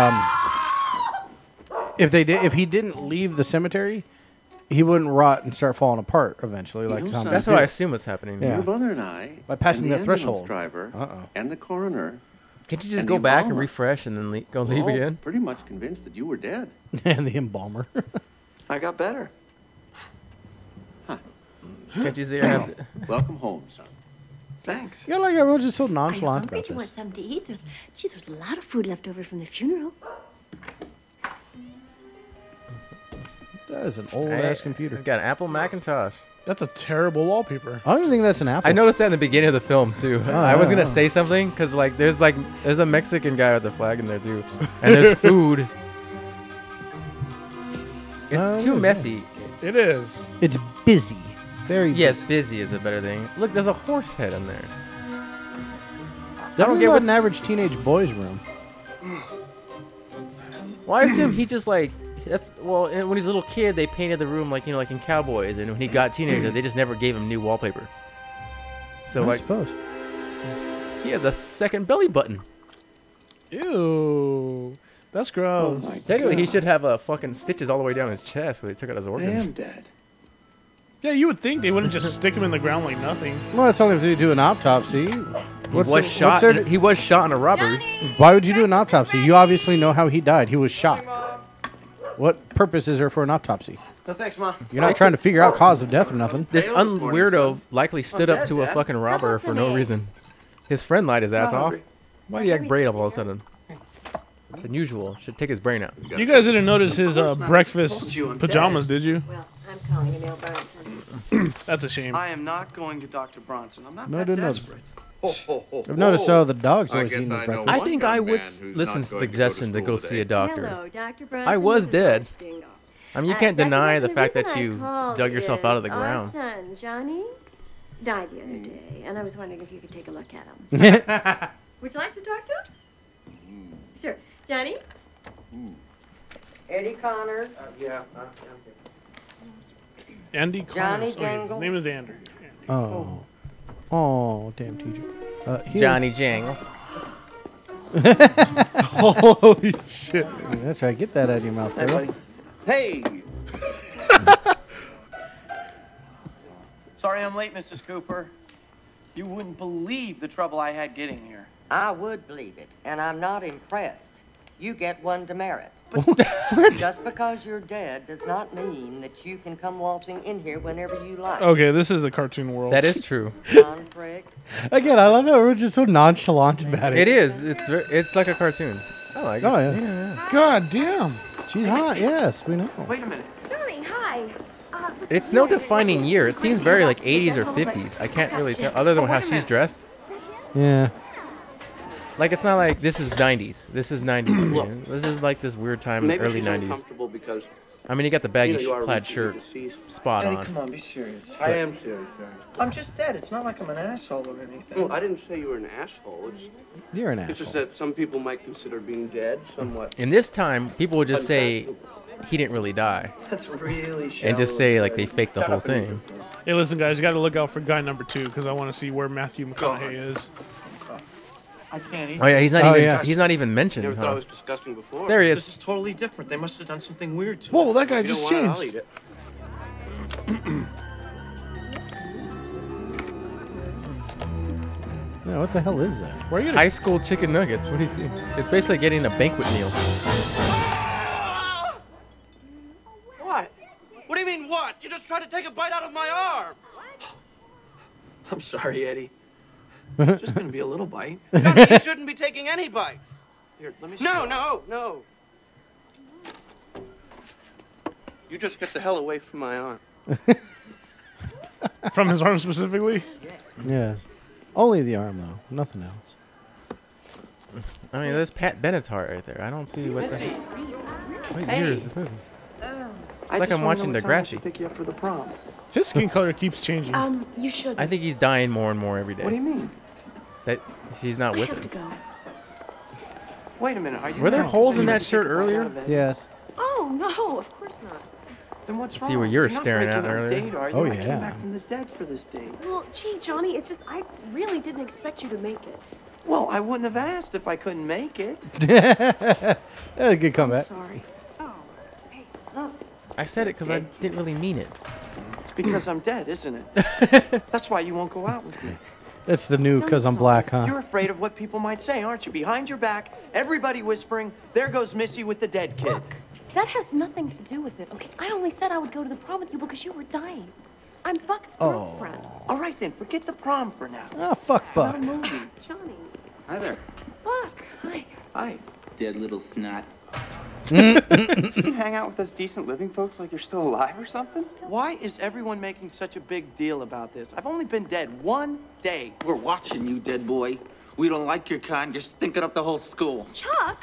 if he didn't leave the cemetery, he wouldn't rot and start falling apart eventually. Like know, zombies That's do. what I assume is happening. Yeah. Your brother and I, By passing and the that threshold. ambulance driver, Uh-oh. and the coroner, Can't you just and go the back and embalmer refresh and then go were leave all again? pretty much convinced that you were dead. And the embalmer. I got better. Can't you say I have to? Welcome home, son. Thanks. Yeah, like everyone's just so I'm nonchalant hungry. about Do you want this. something to eat? There's a lot of food left over from the funeral. That is an old ass computer. I've got an Apple Macintosh. That's a terrible wallpaper. I don't even think that's an apple. I noticed that in the beginning of the film too. Oh, I was yeah. gonna say something because there's a Mexican guy with the flag in there too, and there's food. It's too messy. It is. It's busy. Very Yes, busy is a better thing. Look, there's a horse head in there. That don't don't get get what- an average teenage boy's room. Well, I assume he just like when he's a little kid, they painted the room like like in Cowboys, and when he got teenager, they just never gave him new wallpaper. So I like, suppose. he has a second belly button. Ew. That's gross. Technically, he should have fucking stitches all the way down his chest where they took out his I organs. am dead. Yeah, you would think they wouldn't just stick him in the ground like nothing. Well, that's only if they do an autopsy. He was shot. He was shot in a robbery. Why would you do an autopsy? You obviously know how he died. He was shot. What purpose is there for an autopsy? No, thanks, Mom. You're not trying to figure out cause of death or nothing. This weirdo likely stood up to a fucking robber for no reason. His friend lied his ass off. Why do you act braid up all of a sudden? It's unusual. Should take his brain out. You guys didn't notice his breakfast Told you I'm pajamas, dead. did you? Well, I'm calling Emil Bronson. That's a shame. I am not going to Dr. Bronson. I'm not No, I that didn't notice. desperate. I've noticed the dog's always eating his breakfast. I think I would listen to the suggestion to go see a doctor. Hello, Dr. Bronson. I was This is dead. Dr. Dingle. I mean, you can't Dr. deny Bronson, the fact that reason I you called dug yourself out of the is ground. Our son, Johnny, died the other day, and I was wondering if you could take a look at him. Would you like to talk to him? Sure. Johnny? Eddie Connors. Yeah. Andy Johnny Connors. Okay, his Jangle. name is Andrew. Oh. Oh, damn TJ. Johnny Jangle. Holy shit! That's right. Get that out of your mouth, Hey, girl. buddy. Hey. Sorry I'm late, Mrs. Cooper. You wouldn't believe the trouble I had getting here. I would believe it, and I'm not impressed. You get one demerit. Just because you're dead does not mean that you can come waltzing in here whenever you like. Okay, this is a cartoon world. That is true. Again, I love how we're just so nonchalant about it. It is. It's like a cartoon. I like Oh, it. yeah. God damn. She's hot. Yes, we know. Wait a minute. Johnny, hi. It's no defining year. It seems very like 80s or 50s. I can't really tell, other than how she's dressed. Yeah. Like, it's not like this is 90s. This is 90s. man. This is like this weird time in the Maybe early she's 90s. uncomfortable because I mean, you got the baggy you are plaid recently shirt deceased. spot Eddie, on. come on, be serious. I am serious, Barry. I'm just dead. It's not like I'm an asshole or anything. Well, I didn't say you were an asshole. You're an It's asshole. just that some people might consider being dead somewhat. In this time, people would just say he didn't really die. That's really And just say, like, they faked the whole thing. Hey, listen, guys, you got to look out for guy number 2 because I want to see where Matthew McConaughey is. I can't eat. Oh, yeah, he's not even mentioned. Never thought huh? it was disgusting before. There he This is. is totally different. They must have done something weird to Whoa, it. that guy If you just don't want changed. it, I'll eat it. Yeah, what the hell is that? Where are you? High school chicken nuggets. What do you think? It's basically getting a banquet meal. What? What do you mean, what? You just tried to take a bite out of my arm. I'm sorry, Eddie. It's just gonna be a little bite. You shouldn't be taking any bites. Here, let me see. No. You just get the hell away from my arm. From his arm specifically? Yeah. Only the arm, though. Nothing else. I mean, there's Pat Benatar right there. I don't see what the. What year is this movie? It's like I'm watching Degrassi. Pick you up for the prom. His skin color keeps changing. You should. I think he's dying more and more every day. What do you mean? That she's not I with have to him. go. Wait a minute. Are you Were there not holes saying in you that take shirt a bite earlier? out of it? Yes. Oh, no, of course not. Then what's See wrong? where you were You're not staring breaking at our earlier. Date, are you? Oh, I yeah. came back from the dead for this date. Well, gee, Johnny, it's just I really didn't expect you to make it. Well, I wouldn't have asked if I couldn't make it. That's a good I'm comeback. sorry. Oh, hey, look. I said it because I didn't really mean it. It's because I'm dead, isn't it? That's why you won't go out with me. That's the new "Cause I'm Black," huh? You're afraid of what people might say, aren't you? Behind your back, everybody whispering, there goes Missy with the dead kid. Look, that has nothing to do with it, okay? I only said I would go to the prom with you because you were dying. I'm Buck's girlfriend. All right, then, forget the prom for now. Oh, fuck Not a Buck. movie. Johnny. Hi there. Buck, hi. Hi. Dead little snot. Mm. You hang out with those decent living folks like you're still alive or something? Why is everyone making such a big deal about this? I've only been dead one day. We're watching you, dead boy. We don't like your kind. You're stinking up the whole school. Chuck!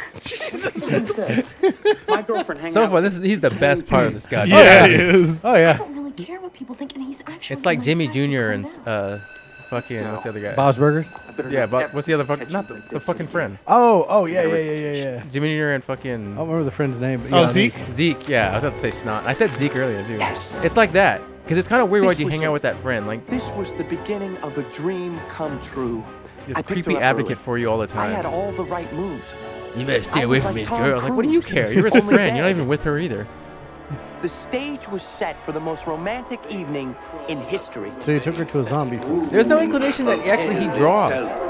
My girlfriend hangs So out far, with he's the best part of this guy. Yeah, he is. Oh I yeah. don't really care what people think, and he's actually It's like a nice Jimmy guy, so Jr. calm and down. fucking what's the other guy? Bob's Burgers. Yeah, but what's the other fucking? Not the fucking friend. Oh yeah. Jimmy Jr. and fucking. I don't remember the friend's name. But Oh, yeah. Zeke? Zeke, yeah, I was about to say Snot. I said Zeke earlier too. It's like that because it's kind of weird This when you was hang it. out with that friend, like This was the beginning of a dream come true. this I picked creepy her up advocate early. for you all the I had time. all the right moves. You better I stay was away from like these Tom girls. Like, what do you Cruise, care? You're his only friend. You're not dead. even with her either. The stage was set for the most romantic evening in history. So you took her to a zombie food. There's no inclination that actually he draws.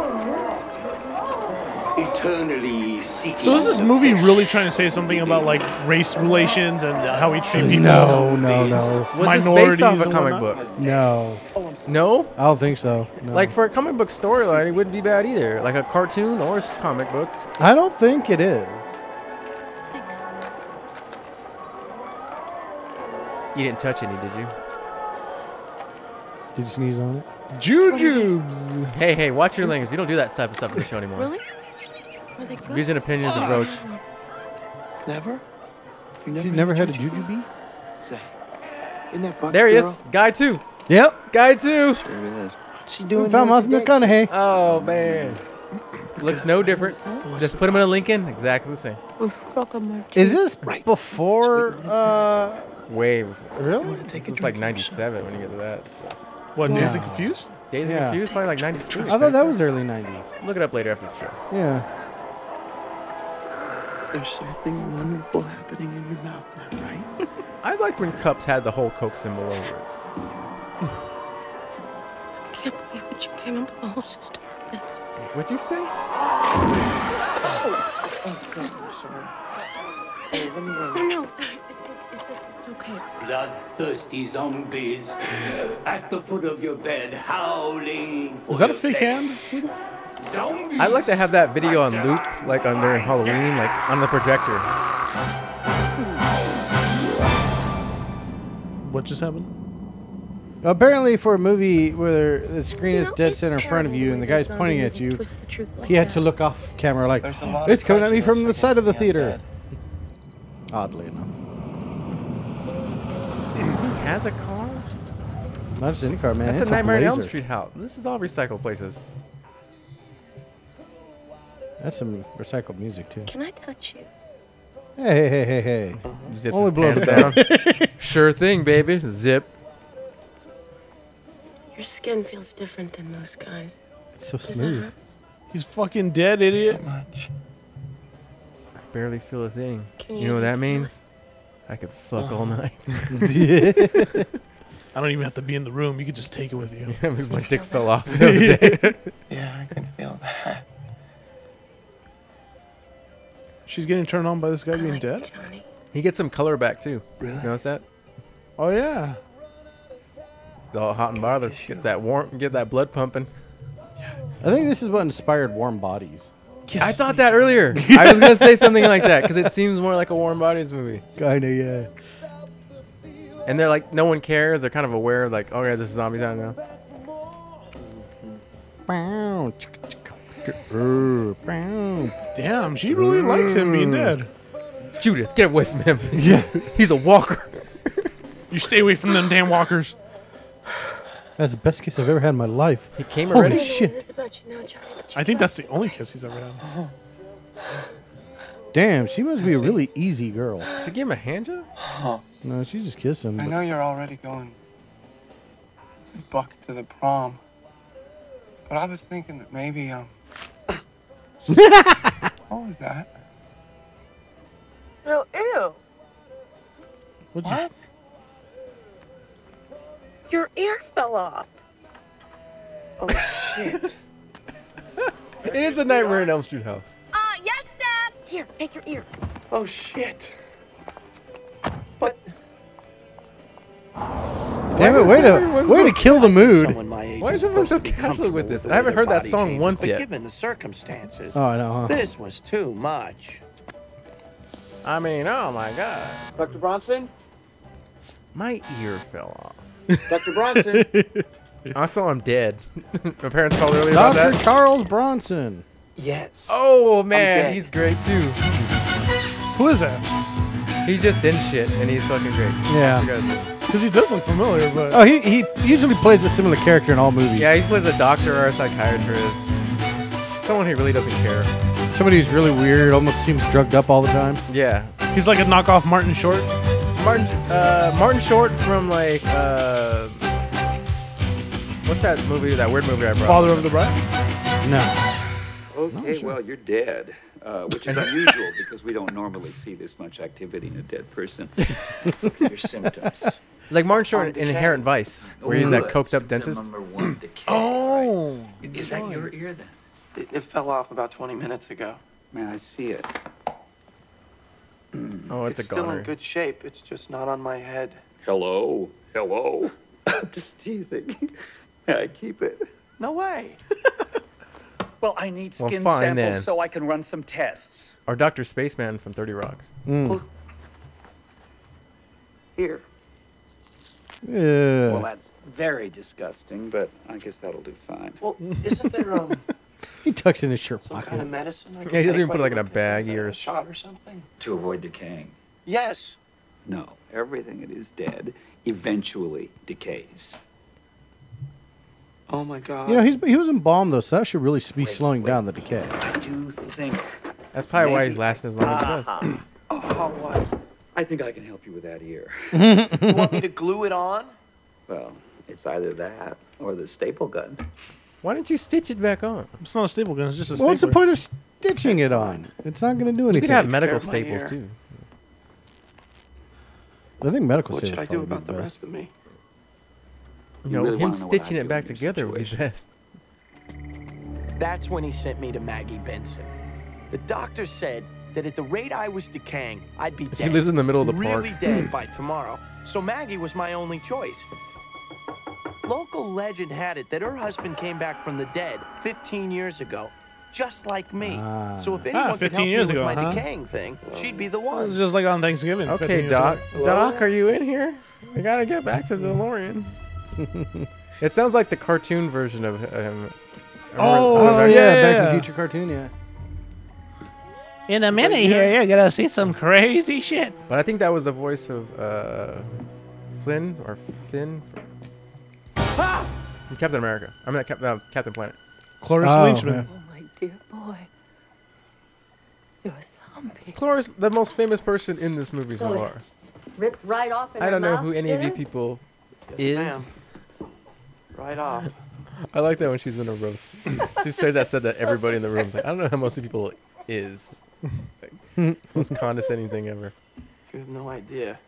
Eternally seeking. So is this movie really trying to say something about like race relations and how we treat people? No. Was this Minorities based off a and comic whatnot? book? No. No? I don't think so. No. Like for a comic book storyline, it wouldn't be bad either. Like a cartoon or comic book. I don't think it is. Thanks. You didn't touch any, did you? Did you sneeze on it? Jujubes. Hey, watch your language. You don't do that type of stuff in the show anymore. Really? Were they good? Views and opinions of Roach. Never? She's never had a jujube? Say, isn't that Buck's There he is. girl? Guy 2. Yep. Guy 2. Sure it is. What's she doing? We found here Matthew with the dead McConaughey. Oh, man. Looks no different. Just put him in a Lincoln. Exactly the same. Is this before? Way before. Really? It's like 97 when you get to that. So. What, Yeah. Dazed and Confused? Days Yeah. and Confused? Probably like 96. I thought that was early '90s. Look it up later after the show. Yeah. There's something wonderful happening in your mouth now, right? I liked when Cups had the whole Coke symbol over it. I can't believe what you came up with the whole system for this. What'd you say? Oh, God, I'm sorry. Hey, let me No, it's okay. Bloodthirsty zombies at the foot of your bed, howling. Is that a fake hand? Zombies. I'd like to have that video on loop, like on during Halloween, like on the projector. What just happened? Apparently, for a movie where the screen is dead center in front of you and the guy's pointing at you, he had to look off camera like, it's coming at me from the side of the theater. Oddly enough. He has a car? Not just any car, man. That's It's a Nightmare on Elm Blazer. Street house. This is all recycled places. That's some recycled music, too. Can I touch you? Hey. Zips Only his blow the pants down. Sure thing, baby. Zip. Your skin feels different than most guys. It's so Does that smooth. hurt? He's fucking dead, idiot. I barely feel a thing. Can You you know what that feel means? I could fuck all night. I don't even have to be in the room. You could just take it with you. Yeah, because my dick fell off the other day. Yeah, I can feel that. She's getting turned on by this guy being dead? He gets some color back, too. Really? Notice that? Oh, yeah. All hot and bothered. Get that blood pumping. I think this is what inspired Warm Bodies. I thought that earlier. I was gonna say something like that because it seems more like a Warm Bodies movie. Kinda, yeah. And they're like, no one cares. They're kind of aware, like, oh yeah, this is zombie time now. Damn, she really likes him being dead. Judith, get away from him. Yeah, he's a walker. You stay away from them damn walkers. That's the best kiss I've ever had in my life. He came Holy already? shit. This about you now, Johnny. I think that's the only kiss he's ever had. Damn, she must be a really easy girl. She give him a hand job? Huh. No, she just kissed him. I but- know you're already going with Buck to the prom, but I was thinking that maybe, what was that? Oh, ew. What? Your ear fell off. Oh, shit. It is a Nightmare on Elm Street house. Yes, Dad. Here, take your ear. Oh, shit. But Damn it, way to kill the mood. someone my age Why is is everyone so supposed to be casual comfortable with this? the I haven't way their heard that body song changes, once but yet. given the circumstances, Oh, I know, huh? this was too much. I mean, oh my god. Dr. Bronson? My ear fell off. Dr. Bronson? I saw him dead. My parents called earlier about Dr. that. Charles Bronson. Yes. Oh I'm man, dead. he's great too. Who is that? He's just in shit and he's fucking great. Yeah. Because he does look familiar, but... Oh, he usually plays a similar character in all movies. Yeah, he plays a doctor or a psychiatrist. Someone who really doesn't care. Somebody who's really weird, almost seems drugged up all the time. Yeah. He's like a knockoff Martin Short. Martin Short from like what's that movie? That weird movie I brought. Father of the Bride? No. Okay, well, you're dead, which is unusual because we don't normally see this much activity in a dead person. Look at your symptoms. Like Martin Short in Inherent Vice, where he's that Good. coked up Symptom dentist. number 1, decay. Oh. Is that your ear then? It fell off about 20 minutes ago. Man, I see it. Oh, it's a still goner. in good shape. It's just not on my head. Hello? Hello? I'm just teasing. I keep it. No way. Well, I need Well, skin fine, samples then. so I can run some tests. Or Dr. Spaceman from 30 Rock. Here. Well, that's very disgusting, but I guess that'll do fine. Well, isn't there He tucks in his shirt some pocket. kind of medicine? I can Yeah, he doesn't take even put it like in a baggie a or... shot or something? To avoid decaying. Yes. No, everything that is dead eventually decays. Oh my God. You know, he was embalmed though, so that should really be slowing down the decay. I do think. That's probably why maybe- he's lasting as long as he does. Oh, what? I think I can help you with that ear. You want me to glue it on? Well, it's either that or the staple gun. Why didn't you stitch it back on? It's not a staple gun, it's just a Well, what's the stapler. point of stitching it on. It's not going to do You anything. could have Takes medical care of my staples hair. too. I think medical What should staples I do would be about the best. rest of me? No, really him wanna know what stitching I'd it do back in your together would be situation. best. That's when he sent me to Maggie Benson. The doctor said that at the rate I was decaying, I'd be dead. She lives in the middle of the really park. dead by tomorrow. So Maggie was my only choice. Local legend had it that her husband came back from the dead 15 years ago, just like me. So if anyone could 15 help me years with ago, my huh? decaying thing, she'd be the It one. was just like on Thanksgiving. 15 Okay, years Doc. ago. Doc, are you in here? We gotta get back to the DeLorean. It sounds like the cartoon version of him. Oh, yeah, Back to the Future cartoon, yeah. In a minute here, you're gonna see some crazy shit. But I think that was the voice of Flynn or Finn from Captain America. I mean, Captain Planet. Cloris Oh, Leachman. yeah. Oh, my dear boy. You're a zombie. Cloris, the most famous person in this movie so Really? far. Ripped right off in I her don't know mouth, who any of you did it? people Yes, is. ma'am. Right off. I like that when she's in a roast. She said that everybody in the room's like, I don't know how most of the people is. Like, most condescending thing ever. You have no idea.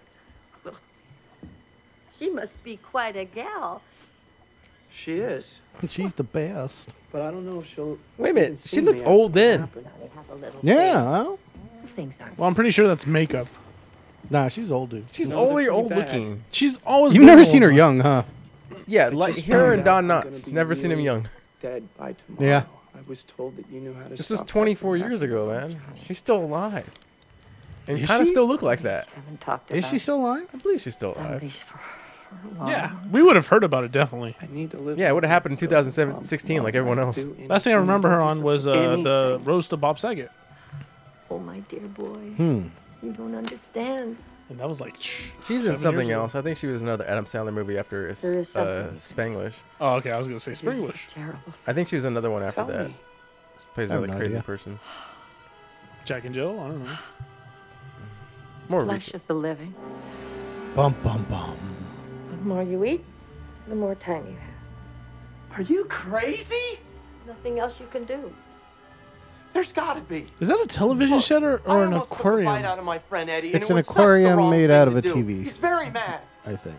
She must be quite a gal. She is. She's the best. But I don't know if she'll... Wait a minute, even she see looked me old after it then. happened. Have a little Yeah, well. Things aren't. Well, I'm pretty sure that's makeup. Nah, she's old, dude. She's No, only they're pretty old bad. looking. She's always. You've been never old, seen her man. young, huh? Yeah, I like just her and found Don out I'm Knotts. gonna be Never seen him really young. Dead by tomorrow. Yeah. I was told that you knew how to This stop was that 24 from years happening. ago, man. She's still alive. And Is kind of she? still look like that. Haven't talked Is about she still alive? I believe she's still alive. somebody's for a while. Yeah, we would have heard about it definitely. I need to live. Yeah, it would have happened in 2016 like everyone else. Last thing I remember her on was the roast of Bob Saget, Oh, my dear boy. Hmm. You don't understand. and that was like. She's 7 in something years ago. else. I think she was in another Adam Sandler movie after There is something. Spanglish. Oh, okay. I was gonna say This is Springlish. terrible. I think she was in another one after Tell that. me. Plays I have another no crazy idea. person. Jack and Jill. I don't know. More Flesh recent. of the living. Bum, bum, bum. The more you eat, the more time you have. Are you crazy? Nothing else you can do. There's gotta be. Is that a television Look, set or I an almost took a bite aquarium? out of my friend Eddie, It's and an it was such the aquarium wrong made thing out to of a do. TV. He's very mad. I think.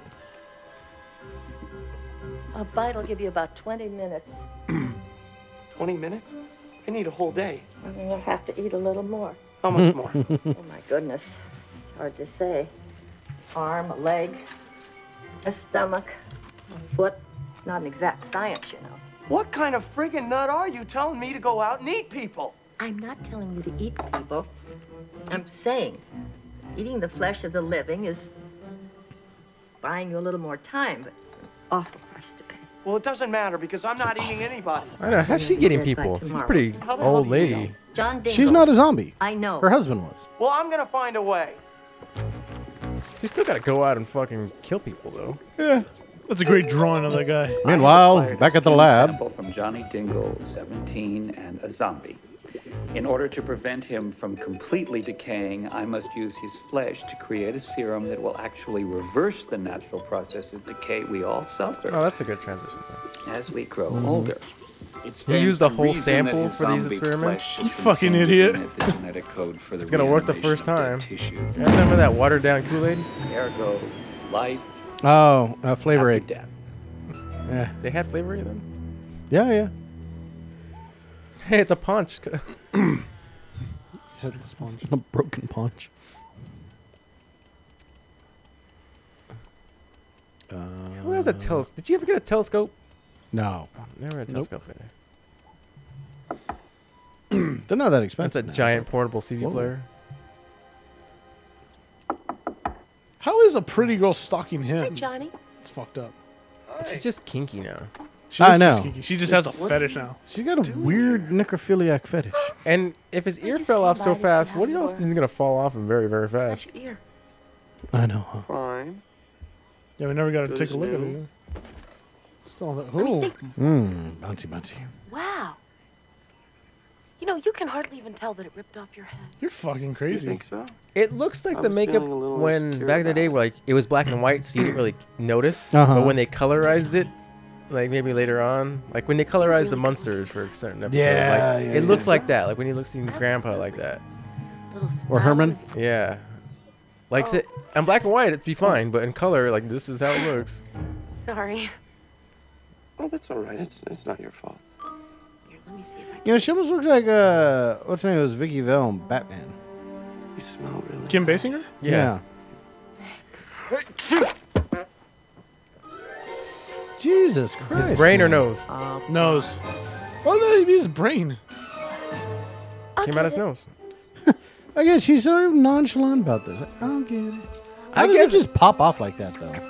A bite will give you about 20 minutes. 20 minutes? I need a whole day. And then you'll have to eat a little more. How much more? Oh, my goodness. It's hard to say. Arm, a leg, a stomach, a foot. It's not an exact science, you know. What kind of friggin' nut are you telling me to go out and eat people? I'm not telling you to eat people. I'm saying eating the flesh of the living is buying you a little more time, but it's an awful price to pay. Well, it doesn't matter because I'm not eating anybody. I know. How's she getting Dead by people? She's a tomorrow. pretty How the hell old do you know? lady. John Dingle. She's not a zombie. I know. Her husband was. Well, I'm gonna find a way. She's still got to go out and fucking kill people, though. Yeah, that's a great drawing of that guy. Meanwhile, Acquired back a at the skin lab. sample from Johnny Dingle, 17, and a zombie. In order to prevent him from completely decaying, I must use his flesh to create a serum that will actually reverse the natural process of decay we all suffer Oh, that's a good transition. as we grow older. It You stands used the to whole reason that sample his for these zombie experiments? flesh should You fucking contain idiot. within it the genetic code for the It's gonna work the reanimation first of dead time. tissue. You remember that watered down Kool-Aid? Ergo, life Oh, Flavor after Aid. death. Yeah. They had Flavor Aid then? Yeah, yeah. Hey, it's a punch. Headless sponge. A broken punch. Who has a telescope? Did you ever get a telescope? No. Never had a Nope. telescope. They're not that That's expensive. a now. giant portable CD Whoa. player. How is a pretty girl stalking him? Hi, Johnny. It's fucked up. She's just kinky now. She I is just know. kinky. She just has a fetish now. She's got a weird necrophiliac fetish. And if his ear just fell came off by so to see fast, how what you else were. is gonna fall off and very, very fast? How's your ear? I know, huh? Fine. Yeah, we never got to Good take a as look at new. it. Still on the. me Ooh. see. Bouncy, bouncy. Wow. You know, you can hardly even tell that it ripped off your head. You're fucking You crazy. think so? It looks like I the was makeup feeling a little when insecure back in the about day, it. like it was black and white, so you didn't really notice. Uh-huh. But when they colorized it, Like maybe later on, like when they colorize the monsters for certain episodes. Yeah, like, yeah, it looks yeah. like that. Like when you look see Grandpa like that. Or Herman. Yeah. Like in black and white, it'd be fine, but in color, like this is how it looks. Sorry. Oh, that's all right. It's not your fault. Here, let me see if I You know, she almost looks like what's her name? It was Vicky Vale in Batman. You smell really. Kim Basinger? Yeah. Jesus Christ. His brain or man. nose? Nose. Why would that be his brain? Came out his nose. Again, she's so nonchalant about this. I don't get it. How I does guess it just pop off like that, though?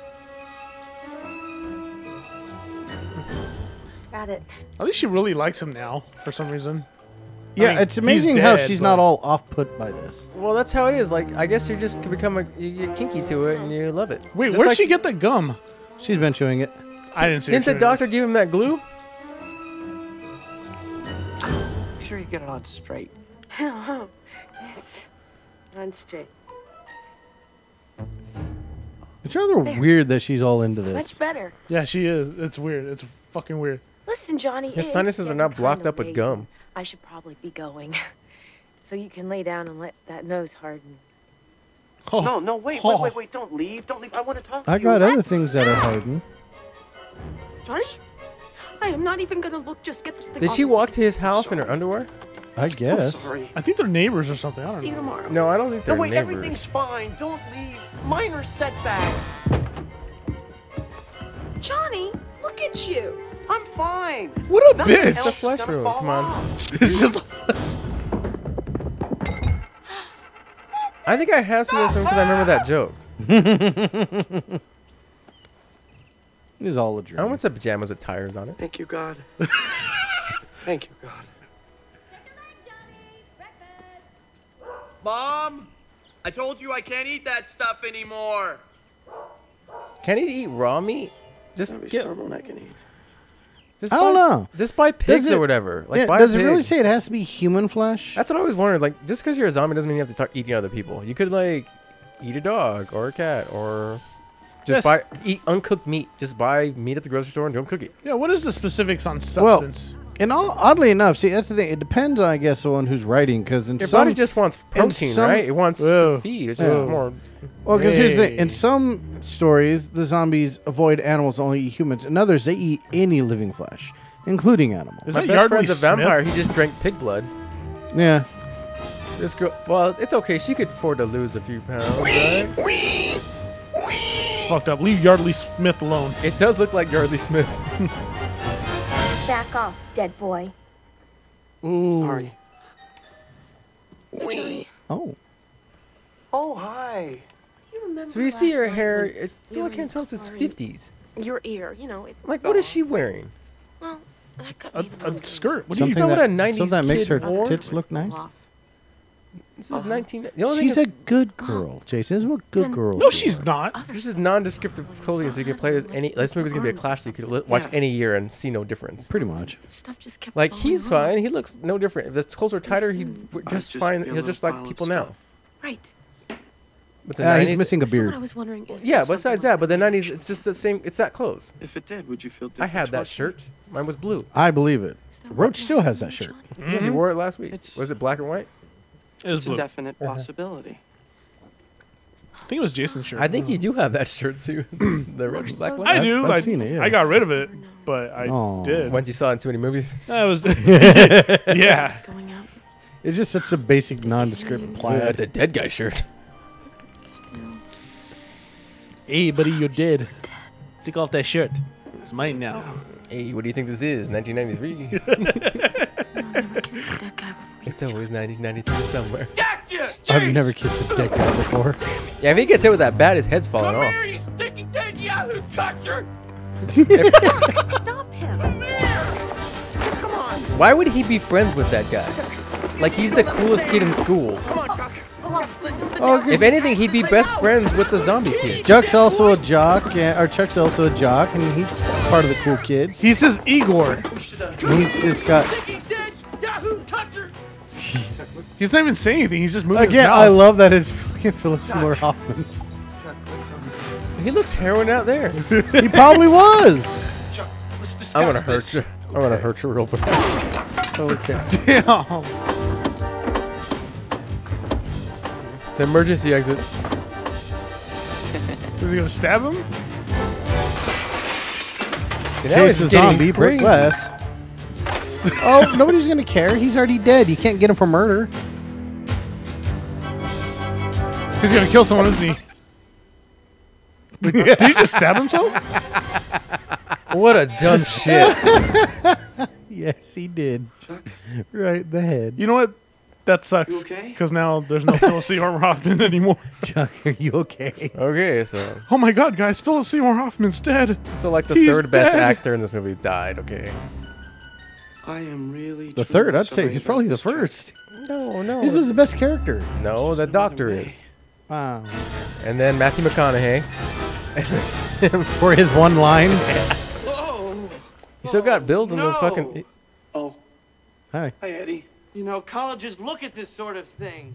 got it. At least she really likes him now for some reason. Yeah, I mean, it's amazing he's how dead, she's but- not all off-put by this. Well, that's how it is. Like I guess you just become you get kinky to it and you love it. Wait, Just where'd like- she get the gum? She's been chewing it. I didn't see her Didn't the chewing it. doctor give him that glue? Make sure you get it on straight. It's on straight. It's rather weird that she's all into this. Much better. Yeah, she is. It's weird. It's fucking weird. Listen, Johnny. His it's sinuses are getting not blocked kinda up with late. gum. I should probably be going. So you can lay down and let that nose harden. No, no, wait. Don't leave. Don't leave. I want to talk to I you. got other things that are hardened. Johnny? I am not even gonna look. Just get this thing Did off she of walk me. to his house in her underwear? I guess. Sorry. I think they're neighbors or something. I don't See you know. tomorrow. No, I don't think No, they're wait. neighbors. Everything's fine. Don't leave. Minor setback. Johnny, look at you. I'm fine. What a Nothing bitch. else It's a is flesh gonna room. fall Come on. off. It's just a I think I have seen this film because I remember that joke. It is all a dream. I almost said pajamas with tires on it. Thank you, God. Thank you, God. Mom, I told you I can't eat that stuff anymore. Can he eat raw meat? Just There'll be get. someone I can eat. Just I don't buy- know. Just buy pigs Does it- or whatever. Like yeah, buy does a it really pig. say it has to be human flesh? That's what I always wondered. Like, just because you're a zombie doesn't mean you have to start eating other people. You could like eat a dog or a cat or just Yes. eat uncooked meat. Just buy meat at the grocery store and don't cook it. Yeah, what is the specifics on Well, substance? and oddly enough, see, that's the thing. It depends, I guess, on who's writing. Because in Your some, body just wants in protein, some- right? It wants Whoa. to feed. It's just Yeah. more. Well, because here's the thing. Hey. In some stories, the zombies avoid animals, only eat humans. In others, they eat any living flesh, including animals. Is My that best Yardley friend's a vampire. Smith? He just drank pig blood. Yeah. This girl. Well, it's okay. She could afford to lose a few pounds, right? It's fucked up. Leave Yardley Smith alone. It does look like Yardley Smith. Back off, dead boy. Ooh. Sorry. Oh. Oh, hi. You remember So you see last her night hair. when It we still were can't tell if it's in 50s. Your ear, you know. It, Like, what is she wearing? well, that got A, me to a wondering. skirt. What do you Something think? that- a 90s something that makes kid her wore? tits look nice. This is 19. The only She's thing a good girl, Jason. This is what good girls No, do. she's not. This is non-descriptive clothing, so you can play this any. This movie's gonna be a classic. You could watch Yeah. any year and see no difference. Pretty much. Stuff just kept Like falling he's off. fine. He looks no different. If the clothes were tighter, he'd I just just fine. feel He'll a just pile like of people stuff. now. Right. But the He's 90s missing a So beard. what I was wondering is. Yeah, if something besides like that, but the 90s, it's just the same. It's that clothes. If it did, would you feel I different? had that towards me? shirt. Mine was blue. I believe it. Is that Roach what still has that Johnny? shirt. Yeah, he wore it last week. It's- Was it black and white? It was It's a blue. definite possibility. I think it was Jason's shirt. I think you do have that shirt too. The red and black one. I do. I've seen it, yeah. I got rid of it, but I Aw. did. Once you saw it in too many movies. That was. Yeah. Going out. It's just such a basic, nondescript Yeah, plaid. it's a dead guy shirt. Still. Hey, buddy, you're dead. Take off that shirt. It's mine now. Hey, what do you think this is? 1993. No, I never kissed that guy before. It's always 1993 somewhere. Gotcha! I've never kissed a dead guy before. Yeah, if he gets hit with that bat, his head's falling Come off. here, you stinking dead yahoo toucher! Stop him. Come on! Why would he be friends with that guy? Like, he's the coolest kid in school. Come on, Chuck. Come on. Oh, If anything, he'd be best friends with the zombie kid. Chuck's also a jock, or Chuck's also a jock, and he's part of the cool kids. He says Igor. He's just got. Stinking dead yahoo toucher! He's not even saying anything. He's just moving Again, his mouth. I love that it's fucking Philip Seymour Hoffman. He looks heroin out there. He probably was. I'm gonna hurt you. I'm gonna hurt you real bad. Okay. Damn. It's an emergency exit. Is he gonna stab him? Chase a zombie, brick less. Oh, nobody's gonna care. He's already dead. You can't get him for murder. He's gonna kill someone, isn't he? Did he just stab himself? What a dumb shit. Yes, he did. Right in the head. You know what? That sucks. You okay? Because now there's no Philip Seymour Hoffman anymore. Chuck, are you okay? Okay, so Oh my God, guys! Philip Seymour Hoffman's dead. like the He's third best dead. actor in this movie died. Okay. I am really. The truly third, I'd say sorry he's about probably the this, Chuck. first. No. This was the best character. No, the doctor is. Wow. And then Matthew McConaughey. For his one line. He still got billed in the fucking. Oh. Hi. Hi, Eddie. You know, colleges look at this sort of thing.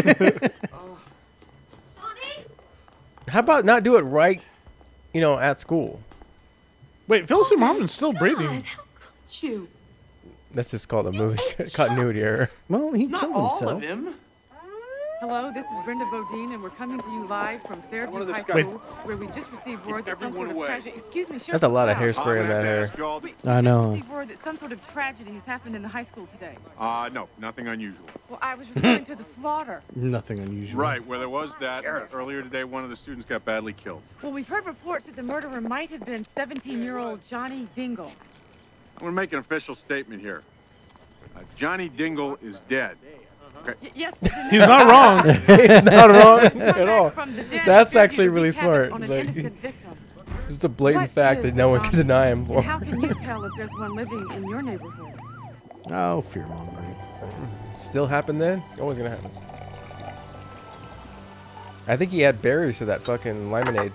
How about not do it right, at school? Wait, Philip Seymour Hoffman's still breathing. You. That's just called a movie continuity error. Well, he Not killed all himself. of him. Hello, this is Brenda Bodine, and we're coming to you live from Fairview High School, where we just received word that some sort of tragedy. Excuse me, That's a lot of hairspray in that hair. I know. We received word that some sort of tragedy has happened in the high school today. No, nothing unusual. Well, I was referring to the slaughter. Nothing unusual. Right, where there was that, earlier today, one of the students got badly killed. Well, we've heard reports that the murderer might have been 17-year-old Johnny Dingle. I'm going to make an official statement here. Johnny Dingle is dead. Okay. Yes, He's not wrong. He's not wrong at all. From the dead That's appeared actually to be really cabin smart. on an Like, innocent victim. just a blatant What fact that is no one the can deny him And for. how can you tell if there's one living in your neighborhood? Oh, fear mongering. Still happened then? Always gonna happen. I think he had berries to that fucking lemonade.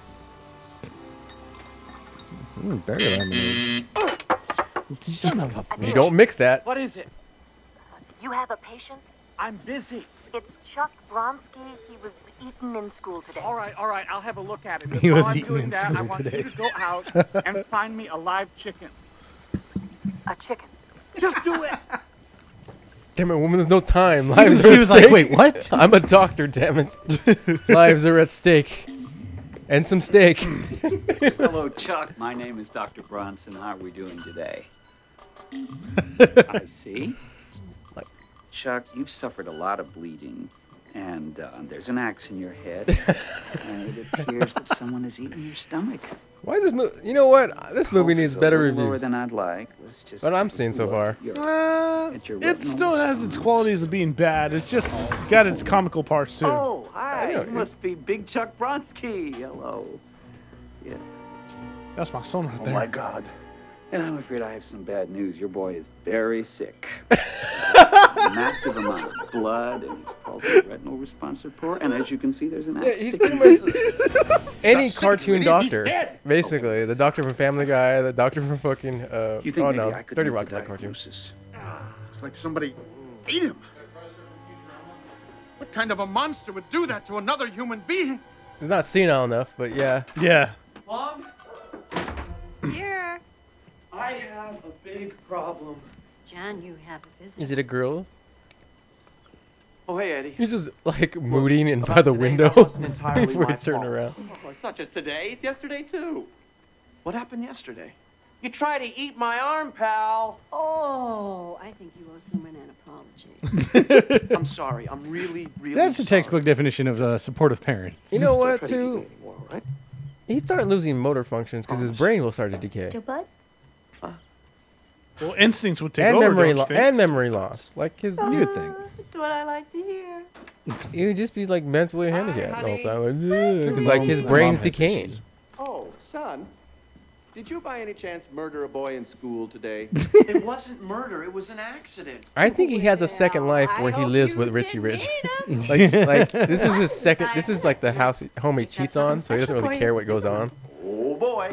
Berry lemonade. Son of a. You don't mix that. What is it? You have a patient? I'm busy. It's Chuck Bronsky. He was eaten in school today. All right, I'll have a look at it. He While was I'm eaten doing in that, I school want today. you to go out and find me a live chicken. A chicken. Just do it. Damn it, woman, there's no time. Lives She are at was like, stake. wait, what? I'm a doctor, damn it. Lives are at stake. And some steak. Hello, Chuck. My name is Dr. Bronson. How are we doing today? I see. Chuck, you've suffered a lot of bleeding, and there's an axe in your head, and it appears that someone has eaten your stomach. Why this movie? You know what? This movie Pulse needs is a better little lower reviews. than I'd like. Let's just What I'm seeing so far. at your It retinal still has its qualities of being bad. It's just got its comical parts too. Oh, hi. I know. You must be Big Chuck Bronsky. Hello. Yeah. That's my son right Oh, there. my God. And I'm afraid I have some bad news. Your boy is very sick. Massive amount of blood, and his pulse and retinal response are poor. And as you can see, there's an Yeah, axe he's sticking pretty in much his any Stop cartoon sickening me. He's doctor. dead. Basically, the doctor from Family Guy, the doctor from fucking. You think oh maybe no, I could 30 make Rock is the that cartoon. diagnosis? It's like somebody ate him. What kind of a monster would do that to another human being? It's not senile enough, but yeah. Yeah. Mom, Here. I have a big problem. John, you have a visitor. Is it a girl? Oh, hey, Eddie. He's just like mooting in by About the today, window that wasn't entirely before he my turned fault. around. Oh, it's not just today. It's yesterday, too. What happened yesterday? You tried to eat my arm, pal. Oh, I think you owe someone an apology. I'm sorry. I'm really, really That's the sorry. textbook definition of supportive parents. You know Don't what, try to eat too? me anymore, right? He'd start losing motor functions because his brain will start to decay. Still bud? Well, instincts would take And over. memory don't you loss. think? And memory loss. Like his You would think. That's what I like to hear. he would just be like mentally handicapped the whole time. Because My like his mom brain's has decaying. issues. Oh, son. Did you by any chance murder a boy in school today? It wasn't murder. It was an accident. I think he has a second life where he lives with Richie Rich. like this is his second. This is like the home he cheats on, so he doesn't really care what goes on. Oh, boy.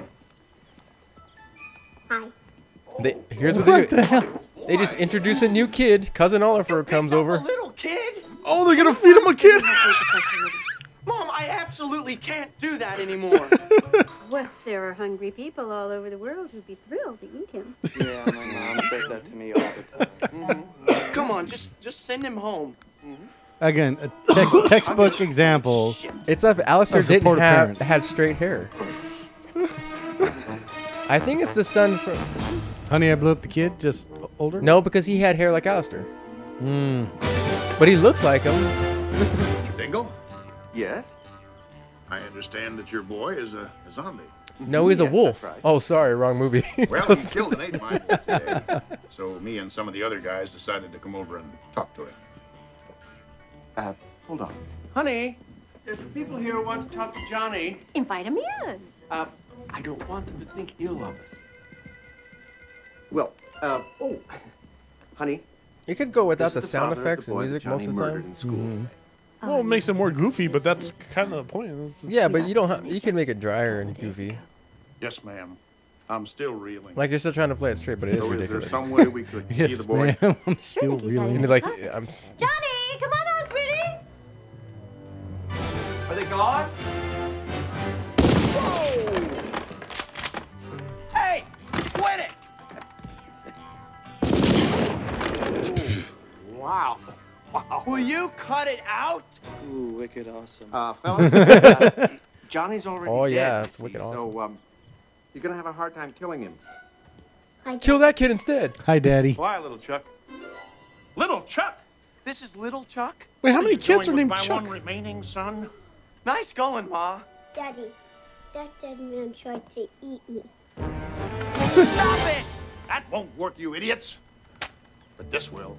Hi. Here's what they do. They just introduce a new kid. Cousin Oliver comes over. Little kid? Oh, they're gonna feed him a kid. Mom, I absolutely can't do that anymore. Well, there are hungry people all over the world who'd be thrilled to eat him. Yeah, my mom says that to me all the time. Come on, just send him home. Again, a textbook example. It's like Alistair of didn't supportive have parents. had straight hair. I think it's the son from. Honey, I Blew Up the Kid, just older? No, because he had hair like Alistair. Hmm. But he looks like him. Mr. Dingle, Yes? I understand that your boy is a zombie. No, he's a Yes, wolf. that's right. Oh, sorry, wrong movie. Well, he killed an 8-mile today. So me and some of the other guys decided to come over and talk to him. Hold on. Honey, there's some people here who want to talk to Johnny. Invite him in. I don't want them to think ill of us. Well, honey. You could go without This the is the sound father of effects the and boy that music most Johnny of the murdered time. in school. Well, it makes it more goofy, but that's kind of the point. Yeah, but you don't. You can make it drier and goofy. Yes, ma'am. I'm still reeling. Like you're still trying to play it straight, but it is So ridiculous. Is there some way we could see Yes, the boy? ma'am. I'm still reeling. And like, I'm. Johnny, come on out, sweetie. Are they gone? Whoa! Hey, quit it! Wow. Wow. Will you cut it out? Ooh, wicked awesome. Fellas, Johnny's already Oh, dead. yeah, you it's see, wicked So, you're gonna have a hard time killing him. Kill that kid instead. Hi, Daddy. Why, little Chuck? Little Chuck! This is little Chuck? Wait, how What many you kids doing are named with my Chuck? one remaining son? Nice going, Ma. Daddy, that dead man tried to eat me. Stop it! That won't work, you idiots. But this will.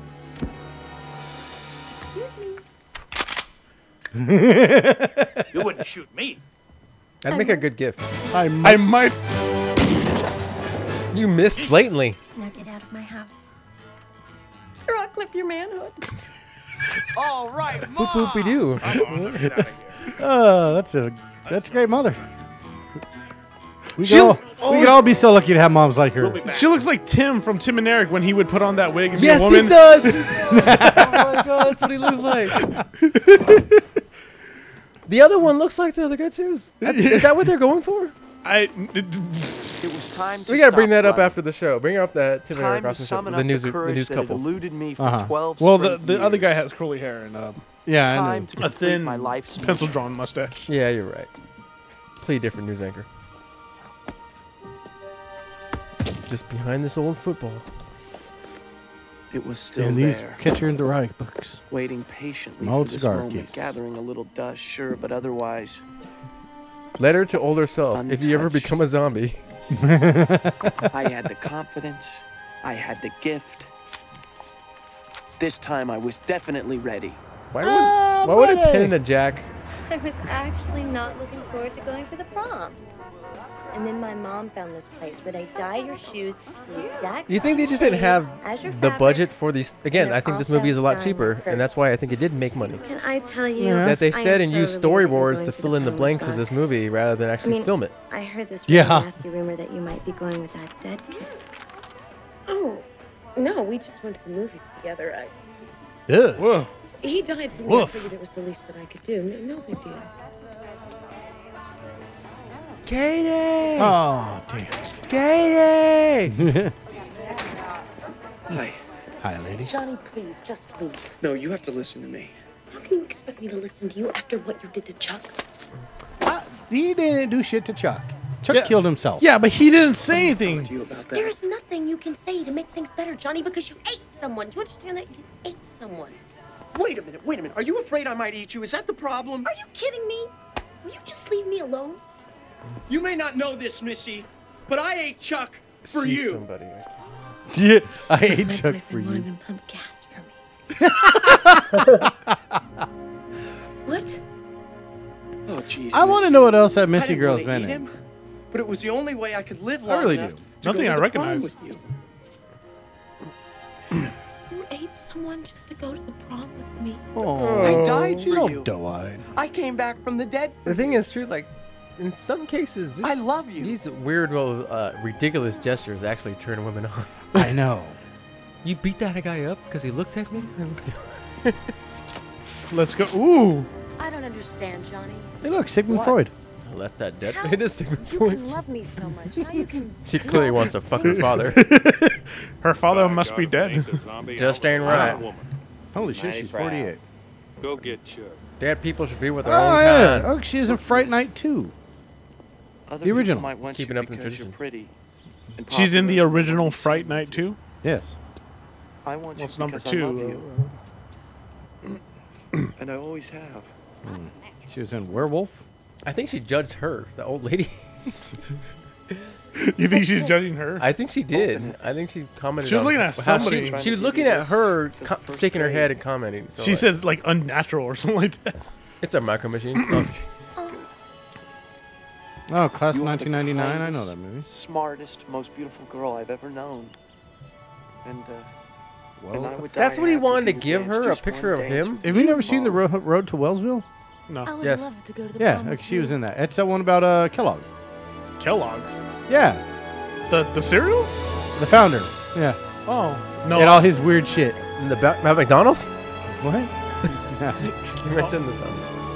Excuse me. You wouldn't shoot me. That'd make a good gift. I might. You missed blatantly. Now get out of my house. Or I'll clip your manhood. All right, Boop Ma. boopy doo. Get out of here. Oh, that's a great mother. We could all be so lucky to have moms like her. She looks like Tim from Tim and Eric when he would put on that wig and Yes, be a woman. he does. Oh my god, that's what he looks like. The other one looks like the other guy too. Is that what they're going for? It was time to We gotta bring stop that up running. after the show. Bring up that Tim and Eric Time to Ross show. summon The up news, the the courage news that had couple. eluded me for 12 Well, straight the other years. guy has curly hair and Yeah, I know. Time to a complete thin my life's pencil mission. drawn mustache. Yeah, you're right. Play a different news anchor. Just behind this old football. It was still And these there, Catcher in the Rye books. waiting patiently An old for this cigar moment, case. gathering a little dust, sure, but otherwise, Letter to older self. If you ever Untouched. become a zombie. I had the confidence, I had the gift. This time I was definitely ready. Why would a 10 and a jack? I was actually not looking forward to going to the prom. And then my mom found this place where they dye your shoes the exact Do you think they just same didn't have shade as your the fabric, budget for these? Again, and I think this they're movie is a lot also cheaper, done and that's why I think it did make money. Can I tell you? That they I said am and so used relieved that you're storyboards going to the fill in the prom blanks with of us. this movie rather than actually I mean, film it. I heard this really nasty rumor that you might be going with that dead kid. Oh, no, we just went to the movies together. Yeah. Whoa. He died for me. I Woof. figured it was the least that I could do. No big deal. Katie! Oh, damn. Katie! Hi. Hi, lady. Johnny, please, just leave. No, you have to listen to me. How can you expect me to listen to you after what you did to Chuck? He didn't do shit to Chuck. Chuck killed himself. Yeah, but he didn't say anything. To you about that. There is nothing you can say to make things better, Johnny, because you ate someone. Do you understand that? You ate someone. Wait a minute. Are you afraid I might eat you? Is that the problem? Are you kidding me? Will you just leave me alone? You may not know this, Missy, but I ate Chuck for you. Somebody. Yeah, I hate My Chuck boyfriend for won't you. even pump gas for me. What? Oh, jeez. I want to know what else that I Missy didn't girl's really been eat in. him, but it was the only way I could live long really enough do. to Nothing go I to the prom recognize. with you. You ate someone just to go to the prom with me? Oh, I died she's for all you. doe-eyed. I came back from the dead. The thing is true, like, in some cases, I love you. These weird, ridiculous gestures actually turn women on. I know. You beat that guy up because he looked at me? Let's go. Ooh. I don't understand, Johnny. Hey, look, Sigmund What? Freud. Well, that's that dead How penis. you can love me so much. How you can... She clearly wants to fuck her father. Her father must be dead. Just ain't right. Holy shit, she's 48. Go get Chuck. Dead people should be with their Oh, own yeah. kind. Oh, she is in Fright Night 2. Other The original. people might want Keeping you up the because you're tradition. pretty. and She's in the popular. original Fright Night too. Yes. I want you Well, it's number because I love 2. you. And I always have. She was in Werewolf. I think she judged her, the old lady. You think she's judging her? I think she did. I think she commented. She was on looking at how somebody. She was looking at her, shaking her head and commenting. So She said like unnatural or something like that. it's a micro machine. No, I was kidding. Oh, Class You of are the 1999. I know kindest, that movie. Smartest, most beautiful girl I've ever known. And and I would That's die what he happy wanted to if you give danced her, a just picture one of dance him? with Have you me, never seen the Mom. Road to Wellsville? No. I would Yes. love to go to the Yeah, prom okay, with she you. was in that. It's that one about Kellogg's. Kellogg's. Yeah, The cereal? the founder. Yeah, Oh no. and all his weird shit. In the at McDonald's? What? Yeah. You mentioned the.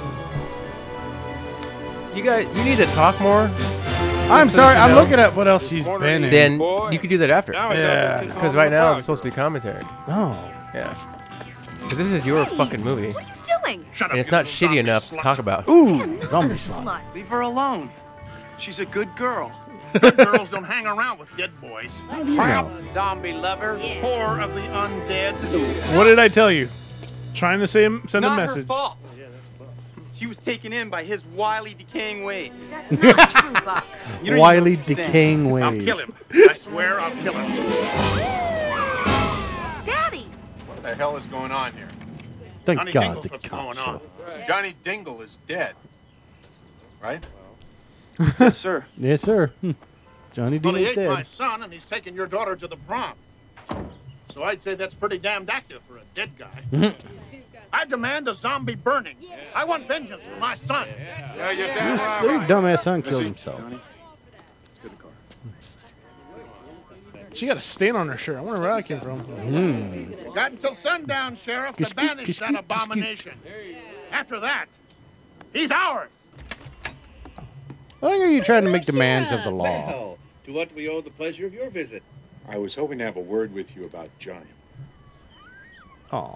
You guys, you need to talk more. I'm Just sorry. you I'm know. looking at what else she's been in. Then you could do that after. Now it's Yeah. up to Because kiss right on now the it's supposed to be commentary. Oh. Yeah. Because this is your fucking movie. What are you doing? Shut And it's not shitty enough to talk about. Ooh, I'm zombie not a slut. slut. Leave her alone. She's a good girl. Good girls don't hang around with dead boys. know? Zombie lover, whore of the undead. What did I tell you? Trying to send a Not her message. fault. She was taken in by his wily, decaying ways. That's not true, Buck. You don't Wily, even understand. decaying I'll ways. kill him. I swear I'll kill him. Daddy! What the hell is going on here? Thank Johnny God Dingle's the what's cops going on. show. Johnny Dingle is dead. Right? Yes, sir. Yes, sir. Johnny Well, D he is ate my dead. son, and he's taking your daughter to the prom. So I'd say that's pretty damned active for a dead guy. I demand a zombie burning. I want vengeance for my son. Yeah, you're Your damn sweet right. dumbass son killed Missy, himself. She got a stain on her shirt. I wonder where that came from. Got until sundown, Sheriff, to banish that abomination. After that, he's ours. I think you trying to make demands of the law. Well, to what we owe the pleasure of your visit. I was hoping to have a word with you about Johnny. Aw.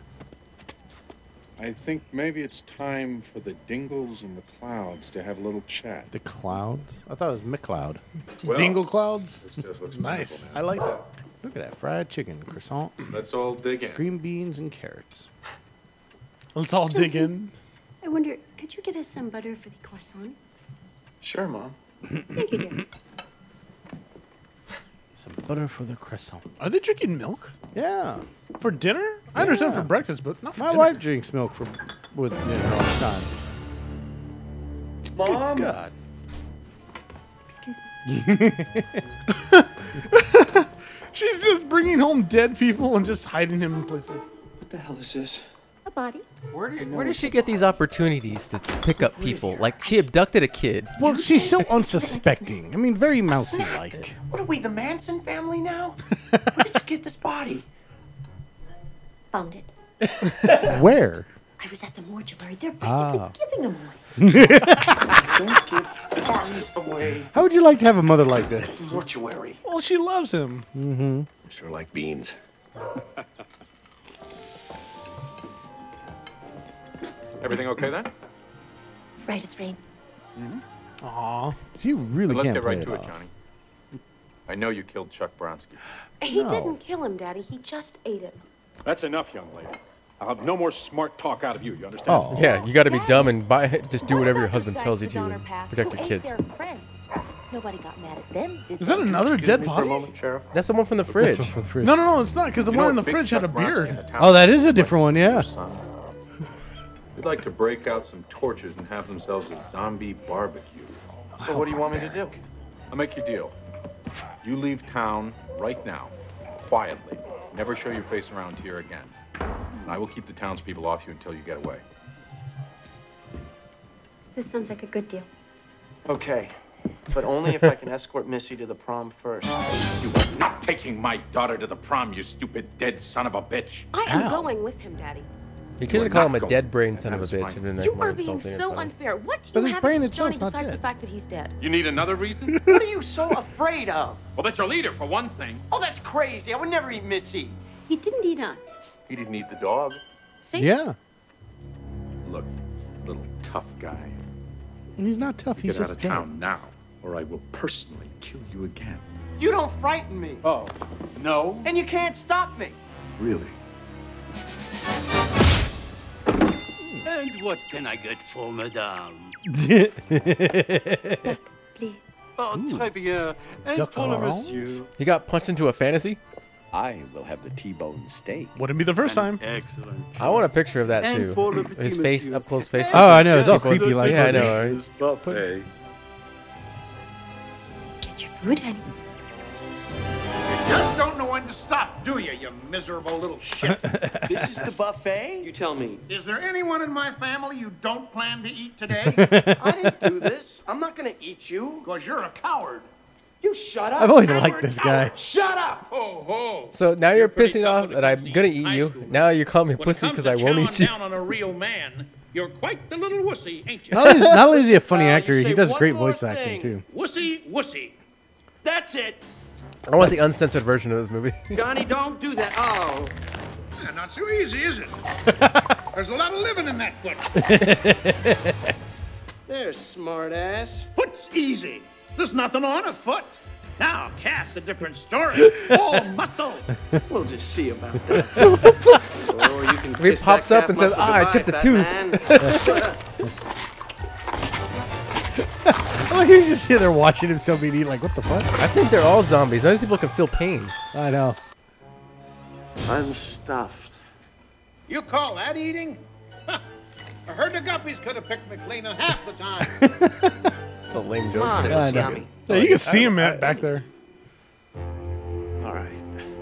I think maybe it's time for the Dingles and the Clouds to have a little chat. The clouds? I thought it was McCloud. Well, Dingle clouds. This just looks Nice. wonderful, I like that. Look at that fried chicken, croissant, Let's all dig in. green beans, and carrots. Let's all dig in. I wonder, could you get us some butter for the croissant? Sure, Mom. Thank you, dear. Some butter for the croissant. Are they drinking milk Yeah. for dinner? I understand Yeah. for breakfast, but not for My dinner. wife drinks milk with dinner all the time. Mom. Good God. Excuse me. She's just bringing home dead people and just hiding him in places. What the hell is this? A body. Where did she get these opportunities to pick up people? Like, she abducted a kid. Well, she's so unsuspecting. I mean, very mousy-like. What are we, the Manson family now? Where did you get this body? Found it. Where? I was at the mortuary. They're Ah. practically giving them away. Don't give bodies away. How would you like to have a mother like this? Mortuary. Well, she loves him. Mm-hmm. Sure like beans. Everything okay then? Right as rain. Aw. You really Then let's can't get play right it to it, off. Johnny. I know you killed Chuck Bronsky. He No. didn't kill him, Daddy. He just ate him. That's enough, young lady. I'll have no more smart talk out of you. You understand? Oh. Yeah, you got to be dumb and just do What whatever your about husband those tells you guys to with and Donner Pass protect who your ate kids. their friends? Nobody got mad at them, did Is that they? another Excuse dead me for a body? moment, Sheriff. That's the one from the fridge. No, no, no, it's not, because the You know one in the what Big fridge had a Chuck Bronsky beard. in the town Oh, that is a different one, yeah. son? We'd like to break out some torches and have themselves a zombie barbecue. So what do you want me to do? I'll make you a deal. You leave town right now, quietly. Never show your face around here again. And I will keep the townspeople off you until you get away. This sounds like a good deal. Okay. But only if I can escort Missy to the prom first. You are not taking my daughter to the prom, you stupid dead son of a bitch. I am Ow. going with him, Daddy. He could have called him a dead brain son of a bitch and been like You more are being insulting and so funny. unfair. What do But you his have brain against Johnny itself's not besides dead. the fact that he's dead? You need another reason? What are you so afraid of? Well, that's your leader, for one thing. Oh, that's crazy. I would never eat Missy. He didn't eat us. He didn't eat the dog. See? Yeah. Look, little tough guy. He's not tough. Get He's out just of dead. town now, or I will personally kill you again. You don't frighten me. Oh, no? And you can't stop me. Really? And what can I get for Madame? Please. Oh, très bien. And pour le monsieur. He got punched into a fantasy? I will have the T-bone steak. Wouldn't be the first time. Excellent. I want a picture of that And too. for le His petit face, monsieur. up close face. Oh, I know. It's all People- creepy like Yeah, I this. know. Right? Buffet. Get your food, honey. You just don't know when to stop, do you, you miserable little shit? This is the buffet? You tell me. Is there anyone in my family you don't plan to eat today? I didn't do this. I'm not gonna eat you. Because you're a coward. You shut up. I've always liked this guy. Shut up. Ho, ho. So now you're pretty pissing tough off when it that comes I'm to gonna eating eat high you. school. Now you're calling me When it pussy comes because to I won't chowing eat you. down on a real man, you're quite the little wussy, ain't you? Not only is he a funny actor, you he say does one great more voice acting thing. too. Wussy. That's it. I want the uncensored version of this movie. Johnny, don't do that. Oh. Yeah, not so easy, is it? There's a lot of living in that foot. There's smart ass. Foot's easy. There's nothing on a foot. Now, calf's a different story. All muscle. We'll just see about that. Oh, you can He kiss pops that up and calf says, muscle "Ah, I goodbye, chipped a fat tooth." man. Like he's just sitting there watching himself being eaten. Like, what the fuck? I think they're all zombies. None of these people can feel pain. I know. I'm stuffed. You call that eating? Huh. I heard the guppies could have picked me clean half the time. It's a lame joke. Come on, but I it's know. Tommy. Yeah, you can see him back there. All right.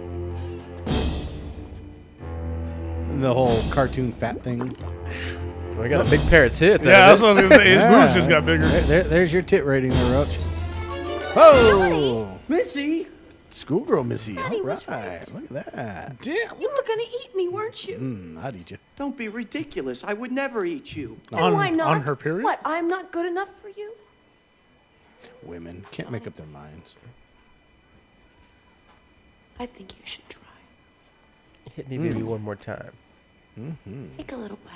And the whole cartoon fat thing. We got a big pair of tits. Yeah, out that's of what I it. was gonna say. His boobs just got bigger. There's your tit rating there, Roach. Oh! Missy. Schoolgirl Missy. Daddy All was right. Look at that. Damn. You were gonna eat me, weren't you? I'd eat you. Don't be ridiculous. I would never eat you. And why not? On her period? What? I'm not good enough for you? Women can't make up their minds. I think you should try. Hit me, baby, one more time. Take a little bite.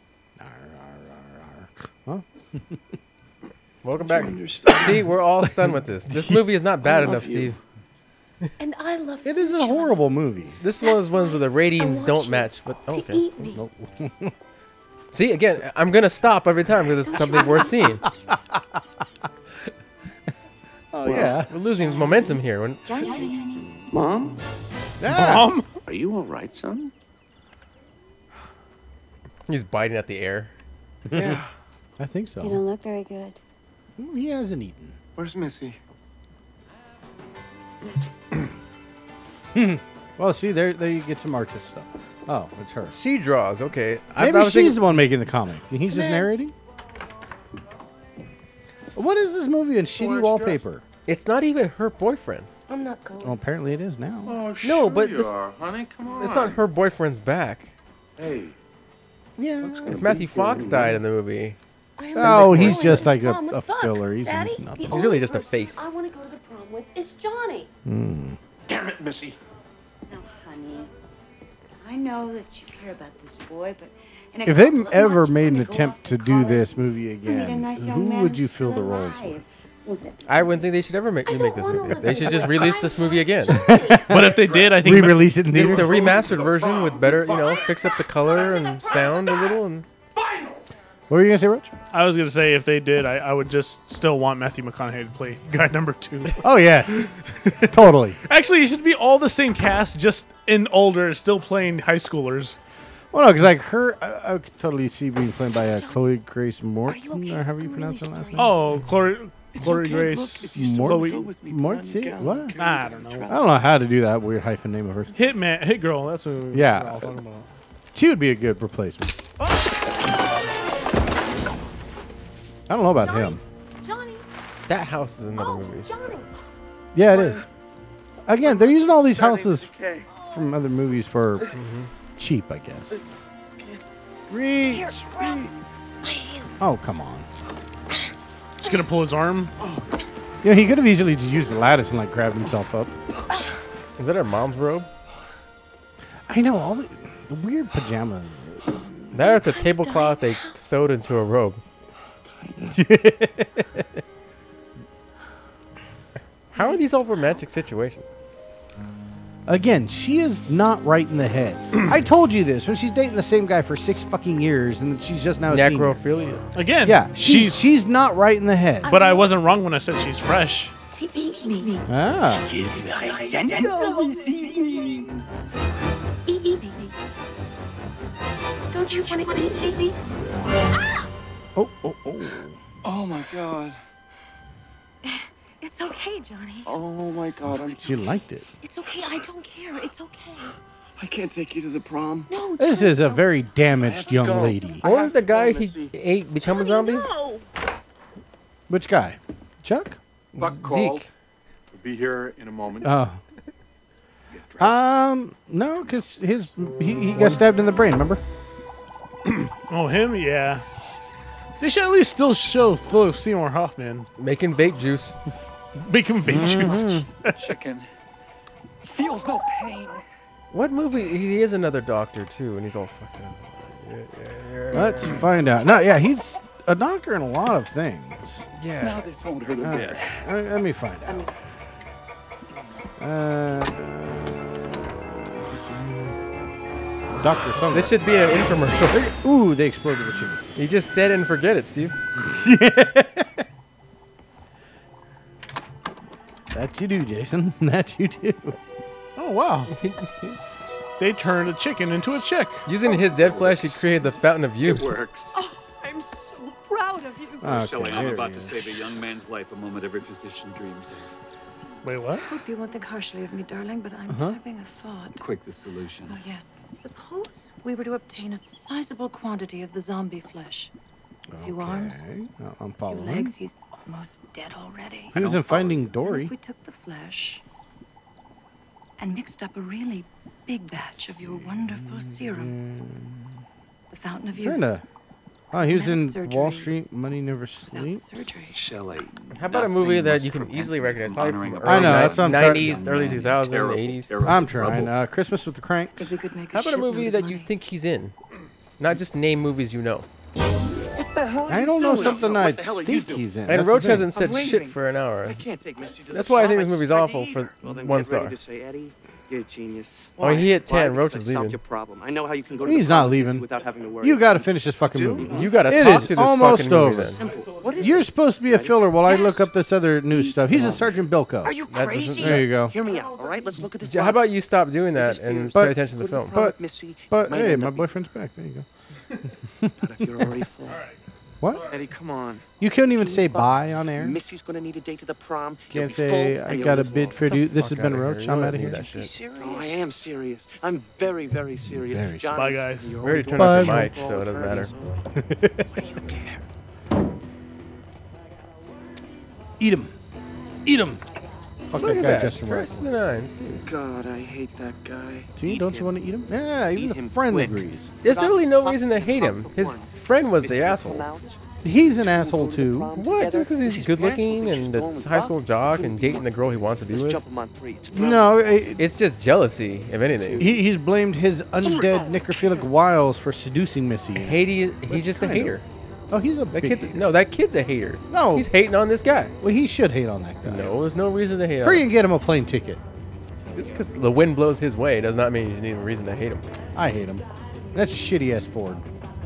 Huh? Welcome back. See, we're all stunned with this. This movie is not bad enough, Steve. And I love It is a horrible movie. This is one of those ones where the ratings want don't you match. But to okay. eat me. Nope. See, again, I'm gonna stop every time because it's something worth seeing. Oh, yeah. We're losing momentum here. When Mom? Mom? Are you all right, son? he's biting at the air. Yeah. I think so. You don't look very good. He hasn't eaten. Where's Missy? Well, see, there you get some artist stuff. Oh, it's her. She draws. Okay. Maybe I was she's thinking- the one making the comic. And he's just narrating? What is this movie in shitty wallpaper? It's not even her boyfriend. I'm not going. Well, apparently it is now. Oh, No, but you this- are, honey. Come on. It's not her boyfriend's back. Hey. Yeah. If Matthew Fox died in the movie, Oh, he's just like Prom a with Buck. filler. He's Daddy, nothing. the He's really only just a person face. I want to go to the prom with is Johnny. Damn it, Missy. No, honey. I know that you care about this boy, but in a If they couple of ever months, made an we're gonna go attempt off to to do college. this movie You meet a again, nice who young man would you who's fill the still roles alive. with? I wouldn't think they should ever remake this movie. They should just release this movie again. But if they did, I think Re-release it in Just a theaters? remastered version with better, fix up the color and sound a little. And What were you going to say, Rich? I was gonna say if they did, I would just still want Matthew McConaughey to play guy number 2. Oh, yes. Totally. Actually, it should be all the same cast, just in older, still playing high schoolers. Well, no, because like her, I could totally see being played by Chloe Grace Moretz, or however you pronounce her last name. Oh, Chloe Grace Moretz? What? I don't know. I don't know how to do that weird hyphen name of hers. Hit girl. That's what we're Yeah. all talking about. She would be a good replacement. I don't know about him. Johnny. That house is another movie. Johnny. Yeah, it is. Again, they're using all these houses from other movies for cheap, I guess. Reach. Here, grab my hand. Oh, come on. Just gonna pull his arm. Yeah, he could have easily just used the lattice and like grabbed himself up. Is that her mom's robe? I know all the weird pajamas. That or it's a tablecloth they sewed into a robe. How are these all romantic situations? Again, she is not right in the head. I told you this when she's dating the same guy for 6 fucking years, and she's just now a senior. Necrophilia. Again. Yeah, she's not right in the head. But I wasn't wrong when I said she's fresh. Eat me. Ah. Eat me. Don't you want to eat me? Oh. Oh my God. It's okay, Johnny. Oh my God. She liked it. It's okay. I don't care. It's okay. I can't take you to the prom. No, This is a very damaged young lady. What if the guy he ate become a zombie? No. Which guy? Chuck? Buck called. We'll be here in a moment. Oh. No, because he got stabbed in the brain, remember? Oh, him? Yeah. They should at least still show Philip Seymour Hoffman. Making vape juice. Making vape juice. Chicken. Feels no pain. What movie? He is another doctor, too, and he's all fucked up. Let's find out. No, yeah, he's a doctor in a lot of things. Yeah. Now this won't hurt a bit. Let me find out. Dr. Somewhere. This should be an infomercial. Ooh, they exploded the chicken. You just said it and forget it, Steve. That you do, Jason. That you do. Oh, wow. They turned a chicken into a chick. Using his dead flesh, he created the fountain of youth. It works. Oh, I'm so proud of you. Okay, Shelley, I'm here about we to go. save a young man's life, a moment every physician dreams of. Wait, what? I hope you won't think harshly of me, darling, but I'm having a thought. Quick, the solution. Oh, yes. Suppose we were to obtain a sizable quantity of the zombie flesh. A few arms, I'm a few following. legs. He's almost dead already. He was in Finding Dory. If we took the flesh and mixed up a really big batch of your wonderful serum, the fountain of youth. Kinda. Oh, he was in Surgery. Wall Street. Money Never Sleeps. Surgery. Shelley. How about a movie that you can easily recognize? Probably from I know, that's what I'm trying- 90s, early 2000s, 80s. I'm trying. Christmas with the Cranks. If we could make How about a movie that you think he's in? Not just name movies you know. I don't know something I What the hell are you think doing? he's in. And That's the Roach thing. hasn't said I'm shit waiting. for an hour. I can't take Missy to the That's why I think prom. this movie's just tried awful to for eat her. Well, then 1 get star. ready to say, Eddie, you're a genius. Oh, he hit Why? 10. Roach Because is I solved leaving. your problem. I know how you can go to He's the prom not with Missy leaving. without having to worry. You got to finish this fucking Do? movie. You gotta It talk is to this almost fucking movie over. then. What is You're it? supposed to be a filler while I look up this other new stuff. He's a Sergeant Bilko. Are you That doesn't- crazy? There you go. Hear me out, all right? Let's look at this. How about you stop doing that and But- pay attention to the film? But, Missy, but might hey, end my up- boyfriend's back. There you go. Not if you're already full. What? Eddie, come on. You couldn't even say bye on air. Missy's gonna need a date to the prom. Can't You'll be say full, I and you'll got a live bid long. for you. This has fuck been outta here. Roach. You I'm don't out of need here. that shit. Be serious. Oh, I am serious. I'm very, very serious. Very Johnny, Bye, guys. you're We already already turned off Bye. your mic, so it doesn't matter. Why do you care? Eat him. Eat him. Fuck Look that at guy, that. Justin Roiland. Press the nines, dude. God, I hate that guy. See, don't you want to eat him? Yeah, even Eat the him friend quick. agrees. There's really no reason to hate him. His friend was the asshole. He's an asshole too. What? Just because he's good looking and a high school jock and dating the girl he wants to be Just with? jump him on 3. It's No, It's just jealousy, if anything. he's blamed his undead necrophilic wiles for seducing Missy. He's just a hater. Oh, he's a That big kid's hater. no, that kid's a hater. No. He's hating on this guy. Well, he should hate on that guy. No, there's no reason to hate on Hurry him. and get him a plane ticket. Just because the wind blows his way does not mean you need a reason to hate him. I hate him. That's a shitty ass Ford.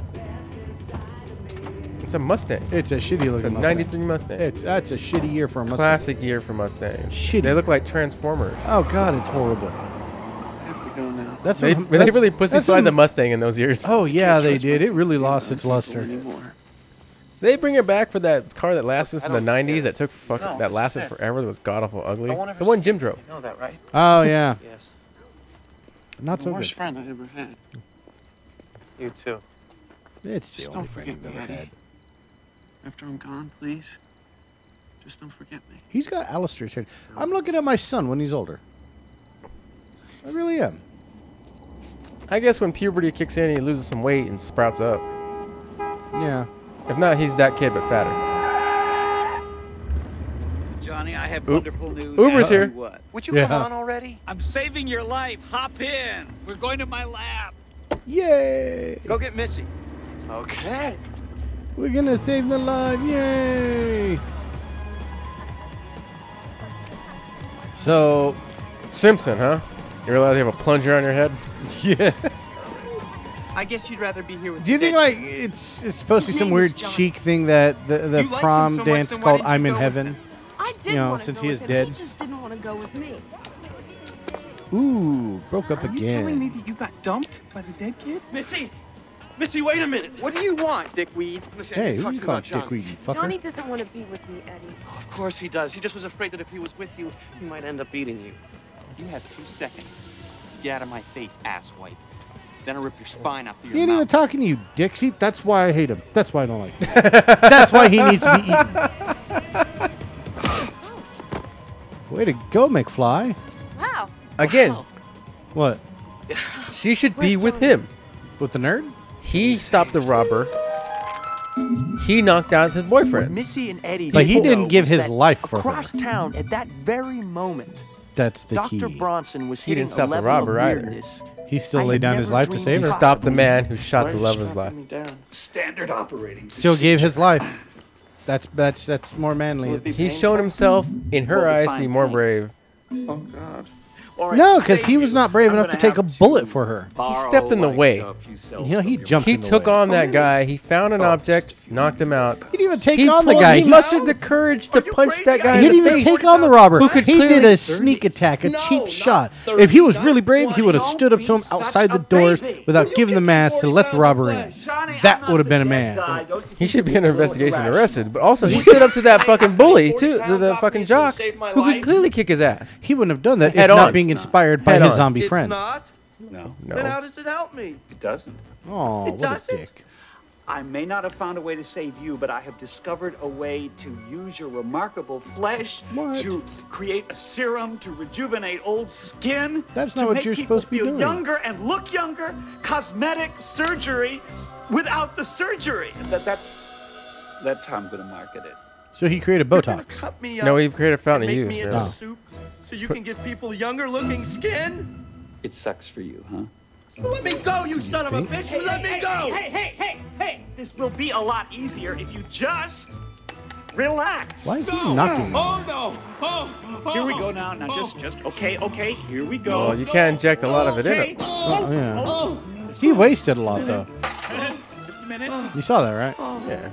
It's a Mustang. It's a shitty It's a looking Mustang. 93 Mustang. That's a shitty year for a Mustang. Classic year for Mustangs. Shitty. They look like Transformers. Oh God, it's horrible. I have to go now. That's They what, really that's pussified what- the Mustang in those years. Oh yeah, Can't they trust did. It myself really to lost be its around luster. people anymore. They bring it back for that car that lasted from the don't 90s care. that took that lasted that's it. forever. That was god awful ugly. I won't ever The one see Jim you. drove. You know that, right? Oh yeah, Yes. not The so worst good. friend I ever had. You too. It's the Just only don't friend forget I've me, ever Eddie. had. After I'm gone, please. Just don't forget me. He's got Alistair's hair. I'm looking at my son when he's older. I really am. I guess when puberty kicks in, he loses some weight and sprouts up. Yeah. If not, he's that kid, but fatter. Johnny, I have wonderful news. Uber's I'll tell here. you what. Would you come on already? I'm saving your life. Hop in. We're going to my lab. Yay! Go get Missy. Okay. We're gonna save the life! Yay! So, Simpson, huh? You realize you have a plunger on your head? Yeah. I guess you'd rather be here with Do you the think dead like kid. it's supposed to be His some name weird is John. cheek thing that the You like him prom so much, dance then why called didn't you "I'm in go with Heaven"? him? I did You know, want to since go he with is him. dead. He just didn't want to go with me. Ooh, broke up Are you telling me again. that you got dumped by the dead kid? Missy! Missy, wait a minute. What do you want, dickweed? Hey, who you call dickweed, you fucker? Johnny doesn't want to be with me, Eddie. Of course he does. He just was afraid that if he was with you, he might end up beating you. You have 2 seconds. Get out of my face, asswipe. Then I'll rip your spine out through He your ain't even mouth. talking to you, Dixie. That's why I hate him. That's why I don't like him. That's why he needs to be eaten. Way to go, McFly. Wow. Again, What? she should be with him. With the nerd? He stopped the robber. He knocked out his boyfriend. Missy and Eddie. But he didn't didn't know give was his that life for her. across town at that very moment. That's the key. Dr. Bronson was He hitting didn't stop a the level robber of either. weirdness. He still I laid had down his never life to dreamed save her. He stopped the man who shot the love of his life. Standard operating. Still gave his life. That's more manly. It's- He's shown himself, in her eyes, to be more brave. Oh, God. No, because he was not brave enough to take a bullet for her. He stepped in the way. You know, he jumped He in the took way. on that guy. He found an object, knocked him out. He didn't even take on the guy. He mustered the courage to punch that guy He in didn't the even face. take on the robber. Who could He did clearly- a sneak attack, a cheap shot. If he was really brave, he would have stood up to him outside the doors without giving the mask to let the robber in. That would have been a man. He should be under investigation and arrested. But also, he stood up to that fucking bully, too. The fucking jock, who could clearly kick his ass. He wouldn't have done that Head if not on. being inspired by Head his on. zombie It's friend. not? No. Then how does it help me? It doesn't. Oh, It what a doesn't? dick. I may not have found a way to save you, but I have discovered a way to use your remarkable flesh to create a serum to rejuvenate old skin. That's to not what make you're people supposed to be feel doing. Younger and look younger. Cosmetic surgery without the surgery. That's how I'm going to market it. So he created Botox. Cut me No, up he created a fountain of and youth. make me into Yeah. soup so you can give people younger looking skin? It sucks for you, huh? Let me go, you son of a bitch! You let me go! Hey! This will be a lot easier if you just relax. Why is he knocking? Oh no! Oh! Here we go now. Now just okay. Here we go. Well, you can't inject a lot of it in Okay. him. Oh, yeah. He wasted a lot, though. Just a minute. You saw that, right? Yeah.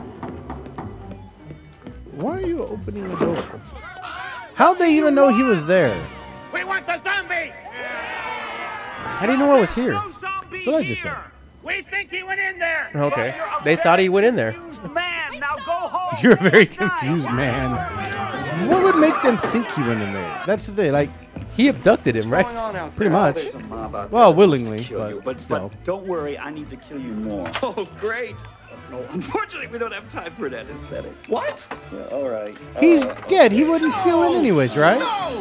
Why are you opening the door? How'd they even know he was there? We want the zombie! How do you know I was here? That's what I just said. We think he went in there! Okay. They thought he went in there. Man, now go home. You're a very confused man. What would make them think he went in there? That's the thing. Like, he abducted him, right? Pretty much. There's a mob out there Well, that wants to willingly, kill you, but but still. don't worry, I need to kill you more. Oh, great! No, unfortunately, we don't have time for that aesthetic. What? Yeah, all right. He's dead. He wouldn't feel it anyways, right?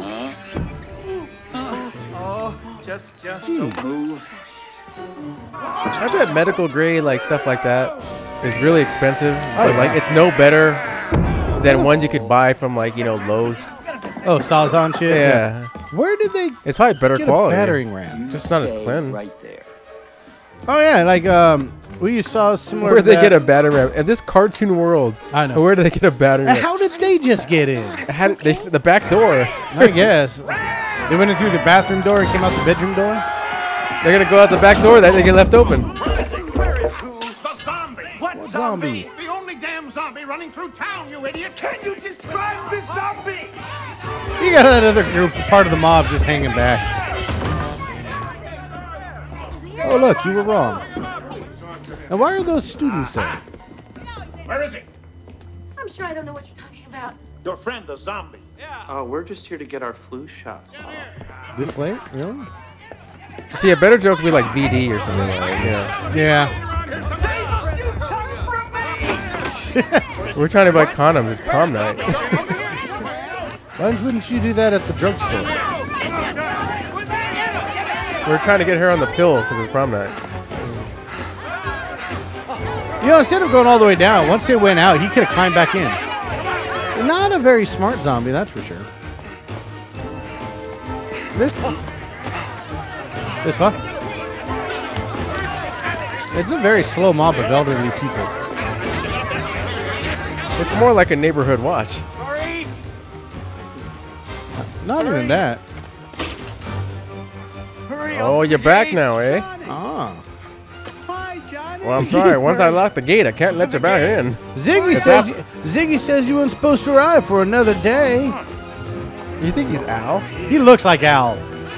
Just don't move. I bet medical grade, like stuff like that, is really expensive. But like, it's no better than ones you could buy from like Lowe's. Oh, Sawzall shit? Yeah. Where did they It's probably better get quality. a battering ram? Just not as cleansed. Right there. Oh, yeah. Like, we saw similar Where to did they that. get a battering ram? In this cartoon world, I know. where did they get a battering And ram? how did they just get in? How did they, the back door. I guess. They went in through the bathroom door and came out the bedroom door? They're going to go out the back door that they get left open. Where is who? The zombie! What zombie? The only damn zombie running through town, you idiot! Can you describe the zombie? You got that other group, part of the mob, just hanging back. Oh, look, you were wrong. And why are those students there? Where is he? I'm sure I don't know what you're talking about. Your friend, the zombie. We're just here to get our flu shots. This late? Really? See, a better joke would be like VD or something like that. Yeah. We're trying to buy condoms. It's prom night. Why wouldn't you do that at the drugstore? We're trying to get her on the pill because it's prom night. You know, instead of going all the way down, once they went out, he could have climbed back in. Not a very smart zombie, that's for sure. This what? It's a very slow mob of elderly people. It's more like a neighborhood watch. Not even that. Oh, you're back now, eh? Ah. Well, I'm sorry. Once I lock the gate, I can't let you back in. Ziggy says you weren't supposed to arrive for another day. You think he's Al? He looks like Al.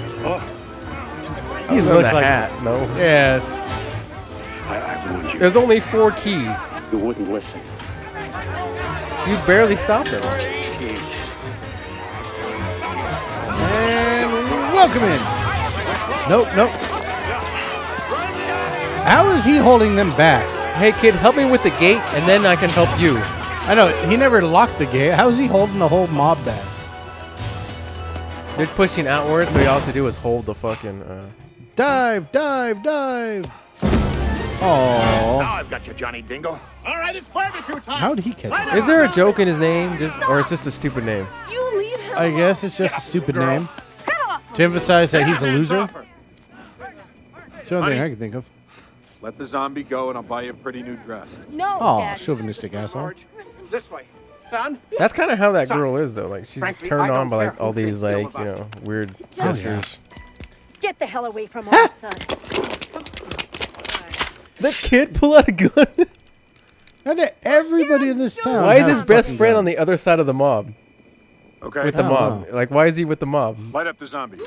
He looks like hat. No. Yes. I warned you. There's only 4 keys. You wouldn't listen. You barely stopped him. And welcome in. Nope. How is he holding them back? Hey, kid, help me with the gate, and then I can help you. I know. He never locked the gate. How is he holding the whole mob back? They're pushing outward, so all he has to do is hold the fucking... Dive. Oh. Now I've got you, Johnny Dingle. All right, it's barbecue time. How did he catch it? Is there a joke in his name, or it's just a stupid name? You leave him. I guess it's just a stupid name. To emphasize that he's a loser. It's the only thing I can think of. Let the zombie go, and I'll buy you a pretty new dress. No, Oh, Daddy. chauvinistic asshole. This way. Son? That's kind of how that Son. girl is, though. Like, she's Frankly, turned I on don't by, like, care all who these, thinks like, ill you of know, weird Just- gestures. Get the hell away from our son. The kid pull out a gun? And everybody in this town. Why is has his a best fucking friend gun. on the other side of the mob? Okay. With the I don't mob. Like, why is he with the mob? Light up the zombie.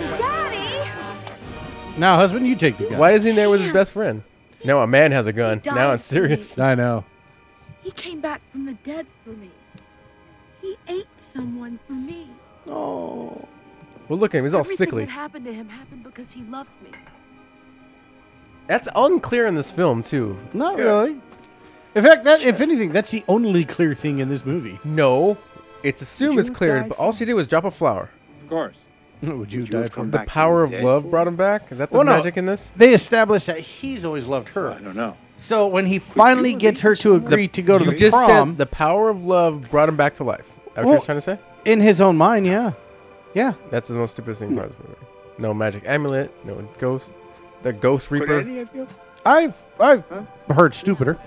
Now, husband, you take the gun. Why is he there with his best friend? No, a man has a gun. He Now died it's serious. I know. He came back from the dead for me. He ate someone for me. Oh. Well, look at him. He's all Everything sickly. that happened to him happened because he loved me. That's unclear in this film, too. Not really. In fact, if anything, that's the only clear thing in this movie. No. It's assumed it's you cleared, die but all she did was drop a flower. Of course. Would you die from The power of love brought him back? Is that the magic in this? They established that he's always loved her. I don't know. So when he finally gets her to agree to go to You the just prom, said the power of love brought him back to life. Is that what you're trying to say? in his own mind, yeah. Yeah. That's the most stupidest thing about this movie. No magic amulet, no ghost. The Ghost Reaper. I've heard stupider.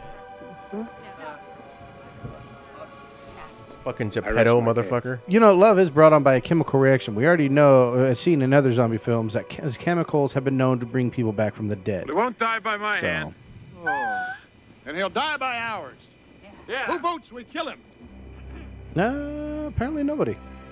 Fucking Geppetto, motherfucker. You know, love is brought on by a chemical reaction. We already know, seen in other zombie films, that chemicals have been known to bring people back from the dead. He won't die by my So. hand. Oh. And he'll die by ours. Yeah. Who votes we kill him? No, apparently nobody.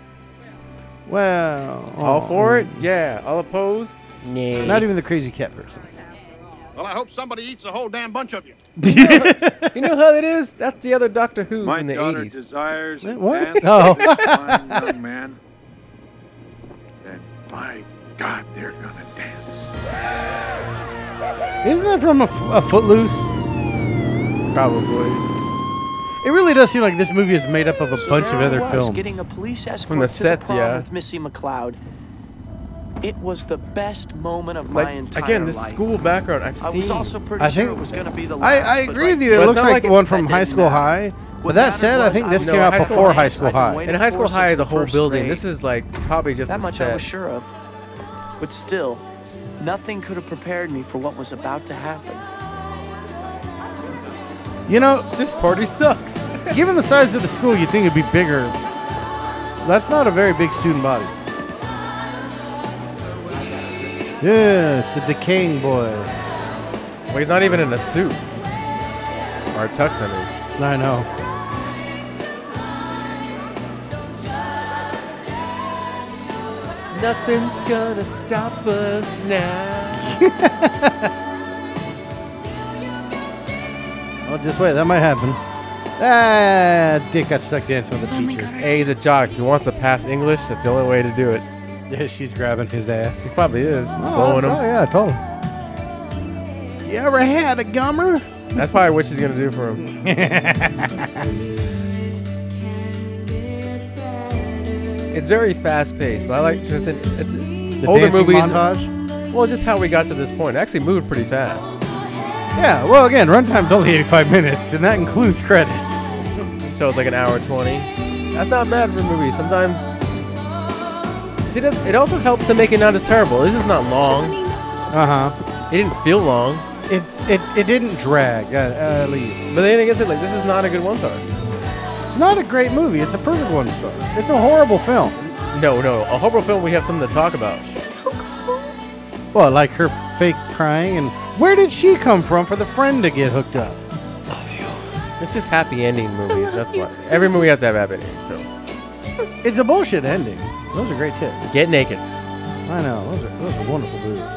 Well, All for it? Yeah. All opposed? Nah. Not even the crazy cat person. Well, I hope somebody eats a whole damn bunch of you. You know how that is? That's the other Doctor Who My in the daughter 80s. desires and What? dance Oh. with this fine young man. And my God, they're gonna dance. Isn't that from a Footloose? Probably. It really does seem like this movie is made up of a bunch of there I other was, films. getting a police escort From the to sets, the prom yeah. with Missy McLeod. It was the best moment of Like, my entire again, this life. school background I've I seen. was also pretty I sure think it was going to be the last. I but, agree like, with you. But It it's looks not like like the it- one from that High didn't School matter. High. What But that mattered said, I was think I this was came out in high before school High School I'd been High. waiting And High for School High since is a the whole first building. grade. This is like probably just That a much set. I was sure of. But still, nothing could have prepared me for what was about to happen. You know, This party sucks. given the size of the school, you'd think it'd be bigger. That's not a very big student body. Yes, the decaying boy. Well, he's not even in a suit. Or a tux, I mean. I know. Nothing's gonna stop us now. Oh, just wait. That might happen. Ah, Dick got stuck dancing with the teacher. Hey, he's a jock. He wants to pass English. That's the only way to do it. Yeah, she's grabbing his ass. He probably is. Blowing him. Oh, yeah, I told him. You ever had a gummer? That's probably what she's gonna do for him. It's very fast paced, but I like it's The older dancing movies. montage? Well, just how we got to this point. It actually moved pretty fast. Yeah, well, again, runtime's only 85 minutes, and that includes credits. So it's like an hour 20. That's not bad for a movie. Sometimes... See, it also helps to make it not as terrible. This is not long. Uh-huh. It didn't feel long. It didn't drag, at least. But then I guess like this is not a good one-star. It's not a great movie. It's a perfect one-star. It's a horrible film. No. A horrible film, we have something to talk about. Well, like her fake crying, and where did she come from for the friend to get hooked up? It's just happy ending movies. That's why. Every movie has to have happy ending. So it's a bullshit ending. Those are great tips. Get naked. I know. Those are wonderful boobs.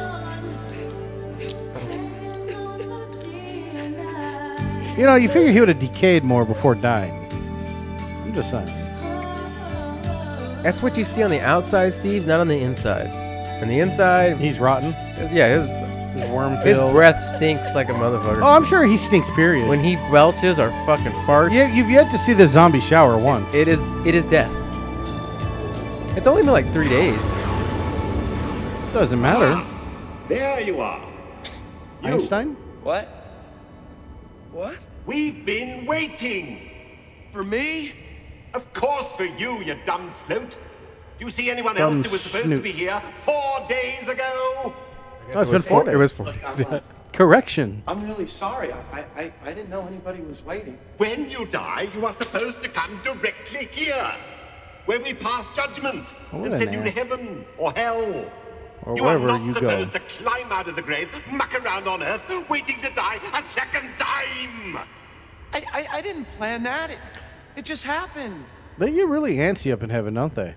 You know, you figure he would have decayed more before dying. I'm just saying. That's what you see on the outside, Steve, not on the inside. On the inside, he's rotten. Yeah, his worm his filled. breath stinks like a motherfucker. Oh, I'm sure he stinks, period. When he belches or fucking farts. Yeah, you've yet to see the zombie shower once. It is death. It's only been like 3 days. Doesn't matter. There you are. Einstein? What? What? We've been waiting. For me? Of course for you, you dumb slout. You see anyone Dumb else who was supposed to snoot. be here 4 days ago? Oh, it's been 4 days. It was 4 days. Correction. I'm really sorry. I didn't know anybody was waiting. When you die, you are supposed to come directly here, where we pass judgment What and an send you to ass. heaven or hell. Or You are wherever not you go. supposed to climb out of the grave, muck around on Earth, waiting to die a second time. I didn't plan that. It just happened. They get really antsy up in heaven, don't they?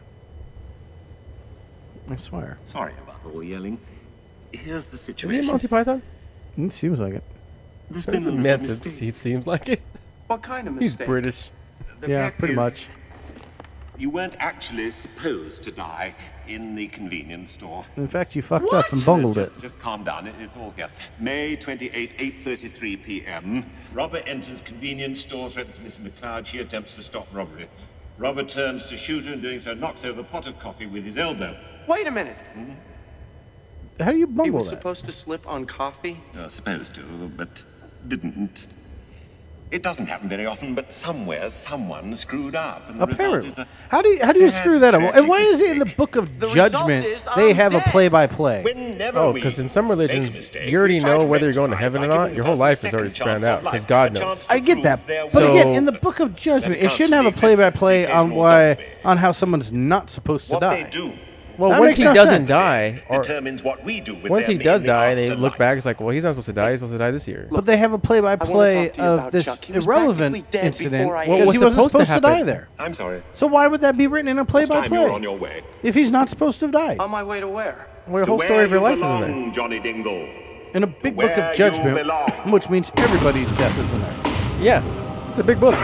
I swear. Sorry about all the yelling. Here's the Is situation. he Monty Python? It seems like it. There's That's been a a little mess. mistake. He seems like it. What kind of He's mistake? British. The Yeah, fact pretty is, much. You weren't actually supposed to die in the convenience store. In fact, you fucked up and bungled it. Just calm down. It's all here. May 28, 8:33 p.m. Robber enters convenience store, threatens Mrs. McLeod. She attempts to stop robbery. Robber turns to shoot her and doing so knocks over a pot of coffee with his elbow. Wait a minute. How do you He bungle was that? supposed to slip on coffee? Supposed to, but didn't. It doesn't happen very often, but somewhere someone screwed up. And the result Apparently. is a How do you sad, screw that up? tragic And why is it in the Book of The result Judgment is they I'm have a dead. play-by-play? Whenever Oh, we because in some religions, mistake, you already we try know to whether you're going to rectify heaven or by not. giving Your the whole person a life is already second planned chance out of because life, God a knows. chance I get that, their but worth. again, in the Book of Judgment, it shouldn't have a play-by-play on how someone's not supposed to What die. they do Well, That once makes he no doesn't sense. die, or determines what we do with once he them does in the die, and they afterlife. look back, it's like, well, he's not supposed to die. He's supposed to die this year. But they have a play-by-play talk to you of about this Chuck. He was irrelevant practically dead incident before I because ate. he wasn't supposed to happen? die there. I'm sorry. So why would that be written in a This time you're play-by-play on your way. if he's not supposed to have died? On my way to where? Well, your To whole where story of your you life is in belong, there. Johnny Dingle. In a big book Where of you Judgment, belong. which means everybody's death is in there. Yeah, it's a big book.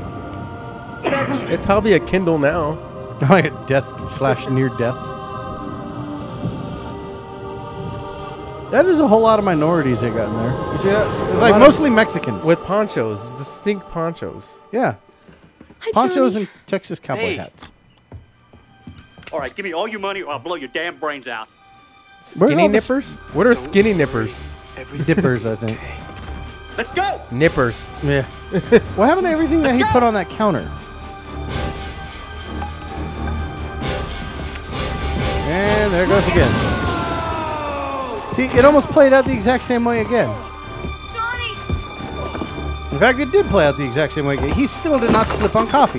It's probably a Kindle now. Like a death/near death. That is a whole lot of minorities they got in there. You see that? It's like mostly Mexicans. With ponchos, distinct ponchos. Yeah. Hi, Ponchos Johnny. and Texas cowboy Hey. hats. All right, give me all your money or I'll blow your damn brains out. Where's Skinny all this- nippers? What are skinny nippers? Dippers, I think. Let's go. Nippers. Yeah. What happened to everything that he put on that counter? And there it goes again. See, it almost played out the exact same way again. Johnny! In fact, it did play out the exact same way again. He still did not slip on coffee.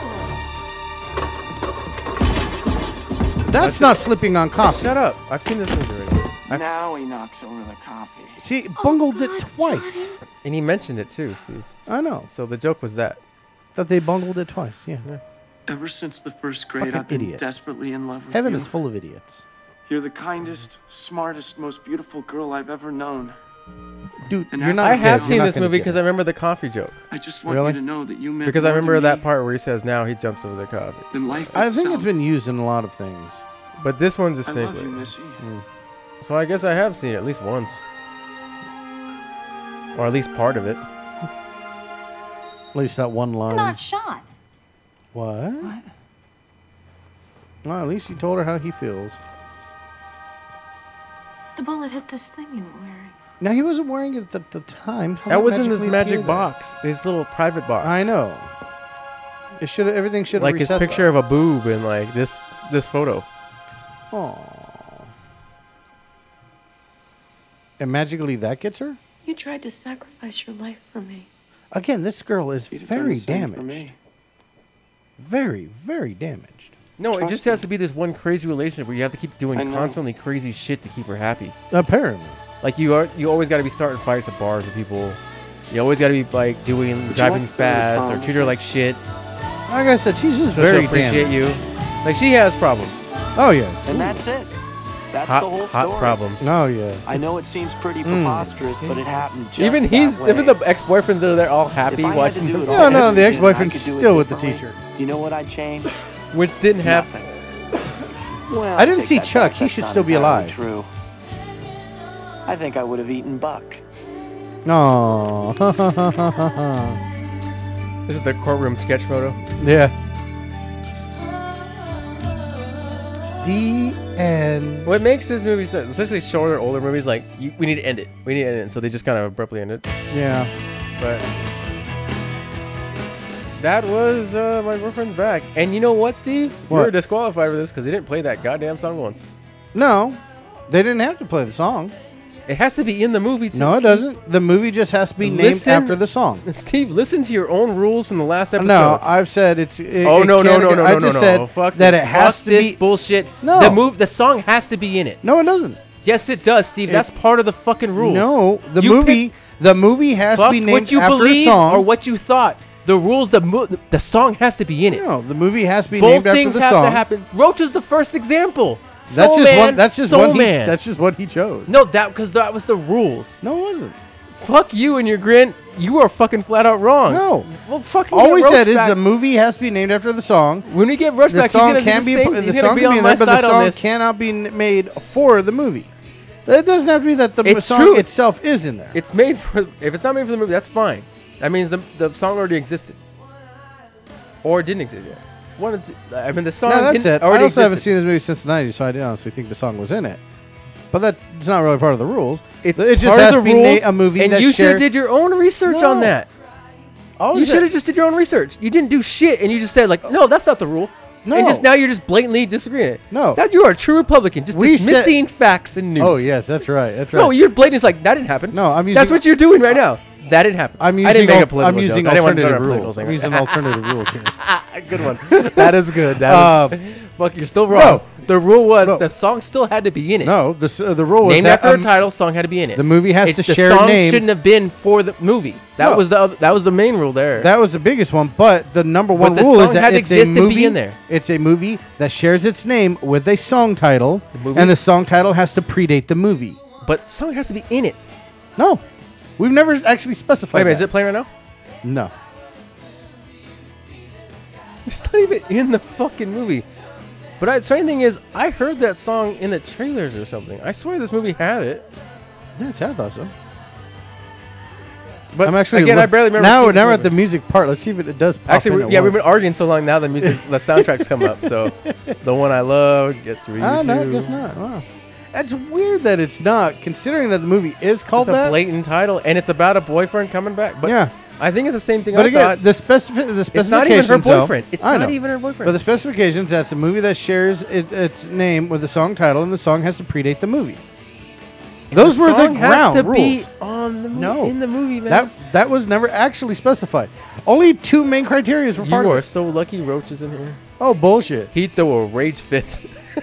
That's not slipping on coffee. Shut up. I've seen this movie already. Now he knocks over the coffee. See, bungled it twice. And he mentioned it too, Steve. I know. So the joke was that. That they bungled it twice, yeah. Ever since the first grade, Fucking I've been idiots. desperately in love with Heaven you. is full of idiots. You're the kindest, smartest, most beautiful girl I've ever known. Dude, And you're after not I that, have dead. seen You're this not gonna movie get because it. I remember the coffee joke. I just want Really? you to know that you meant Because I more to remember that me part where he says now he jumps over the coffee. than life I think it's itself. been used in a lot of things. But this one's I love you, distinctly. Missy. So I guess I have seen it at least once. Or at least part of it. At least that one line. Not shot. What? Well, at least he told her how he feels. The bullet hit this thing you were wearing. Now he wasn't wearing it at the time. How That did was in this magically magic appear there? box, this little private box. I know. It should everything should have Like his reset picture of a boob and like this photo. Oh. And magically that gets her? You tried to sacrifice your life for me. Again, this girl is You'd have done very the same for damaged. me. Very, very damaged. No, it Trust just has to be this one crazy relationship where you have to keep doing I know. constantly crazy shit to keep her happy. Apparently. Like you always got to be starting fights at bars with people. You always got to be like driving like fast or Billy treat her like shit. Like I said, she's just So very she'll appreciate damaged. you. Like she has problems. Oh yes. And that's it. That's Hot, the whole story. hot problems. Oh yeah. I know it seems pretty preposterous, but it happened just Even that way. even the ex-boyfriends that are there all happy If I had watching to do them. it all No, no, over the again, ex-boyfriend's I could do it still with the differently. teacher. You know what I'd change? Which didn't happen. Well, I didn't take see that Chuck. back. He That's should not still be entirely alive. True. I think I would have eaten Buck. No. This is the courtroom sketch photo. Yeah. The end. What makes this movie, especially shorter, older movies, like we need to end it. We need to end it. So they just kind of abruptly end it. Yeah. But that was My Girlfriend's Back. And you know what, Steve? You What? were disqualified for this because they didn't play that goddamn song once. No, they didn't have to play the song. It has to be in the movie, too. No, it Steve. doesn't. The movie just has to be named Listen- after the song. Steve, listen to your own rules from the last episode. No, I've said it's. No, no. I just said Fuck that this. it has Fuck to this be. bullshit. No. The song has to be in it. No, it doesn't. Yes, it does, Steve. That's part of the fucking rules. No, the You movie. The movie has to Fuck be named what you after believe a song. or what you thought. The rules, the song has to be in it. No, the movie has to be Both named after things the have song. to happen. Roach is the first example. That's Soul just Man, one. That's just Soul one. Man. That's just what he chose. No, because that was the rules. No, it wasn't. Fuck you and your grin. You are fucking flat out wrong. No. Well, fucking All get we Roach said is back. the movie has to be named after the song. When we get Rush The back, he's song gonna can be be the same. the He's song gonna be can on be in my there, but the side on song this. cannot be made for the movie. That doesn't have to be that the It's song true. itself is in there. It's made for. If it's not made for the movie, that's fine. That means the song already existed, or didn't exist yet. One of two. I mean, the song No, that's didn't it. I already also haven't existed. seen this movie since the 90s, so I didn't honestly think the song was in it. But that's not really part of the rules. It's it just part has of to the be rules, a movie and that you should shares. have did your own research No. on that. All You of should that- have just did your own research. You didn't do shit, and you just said like, no, that's not the rule. No. And just now you're just blatantly disagreeing. No. That you are a true Republican, just We dismissing facts and news. Oh yes, that's right. That's right. No, you're blatantly just like that didn't happen. No, I'm using. That's what you're doing right now. That didn't happen. I'm using. I didn't make a al- political I'm using joke. I didn't want to start alternative a political rules. thing. I'm using alternative rules here. Good one. That is good. That is, fuck, you're still wrong. No. The rule was the song still had to be in it. No, the rule was Named that after a title, song had to be in it. the movie has to the share a song name. shouldn't have been for the movie. That No. was the main rule there. That was the biggest one, but the number one the rule song is that had to it's a exist and be movie. in there. It's a movie that shares its name with a song title, movie? and the song title has to predate the movie. But the song has to be in it. No, we've never actually specified. Wait a minute, that. is it playing right now? No. It's not even in the fucking movie. But the funny thing is, I heard that song in the trailers or something. I swear this movie had it. Yes, I thought so. But I'm actually again, I barely remember. Now, seeing now we're this at the movie. music part. Let's see if it does. Pop Actually, in at we've been once. arguing so long now. The music, the soundtracks come up. So, the one I love, Get to Read Ah, no, I You. guess not. Wow. That's weird that it's not, considering that the movie is called It's a that. blatant title, and it's about a boyfriend coming back. But Yeah. I think it's the same thing. But I again, thought. the specifications. It's not even her though- boyfriend. It's I not know. even her boyfriend. But the specifications, that's a movie that shares its name with the song title, and the song has to predate the movie. Those were the song has ground to rules. be on the No. in the movie, man. That was never actually specified. Only two main criteria were You part of are it. so lucky Roach is in here. Oh, bullshit. He'd throw a rage fit.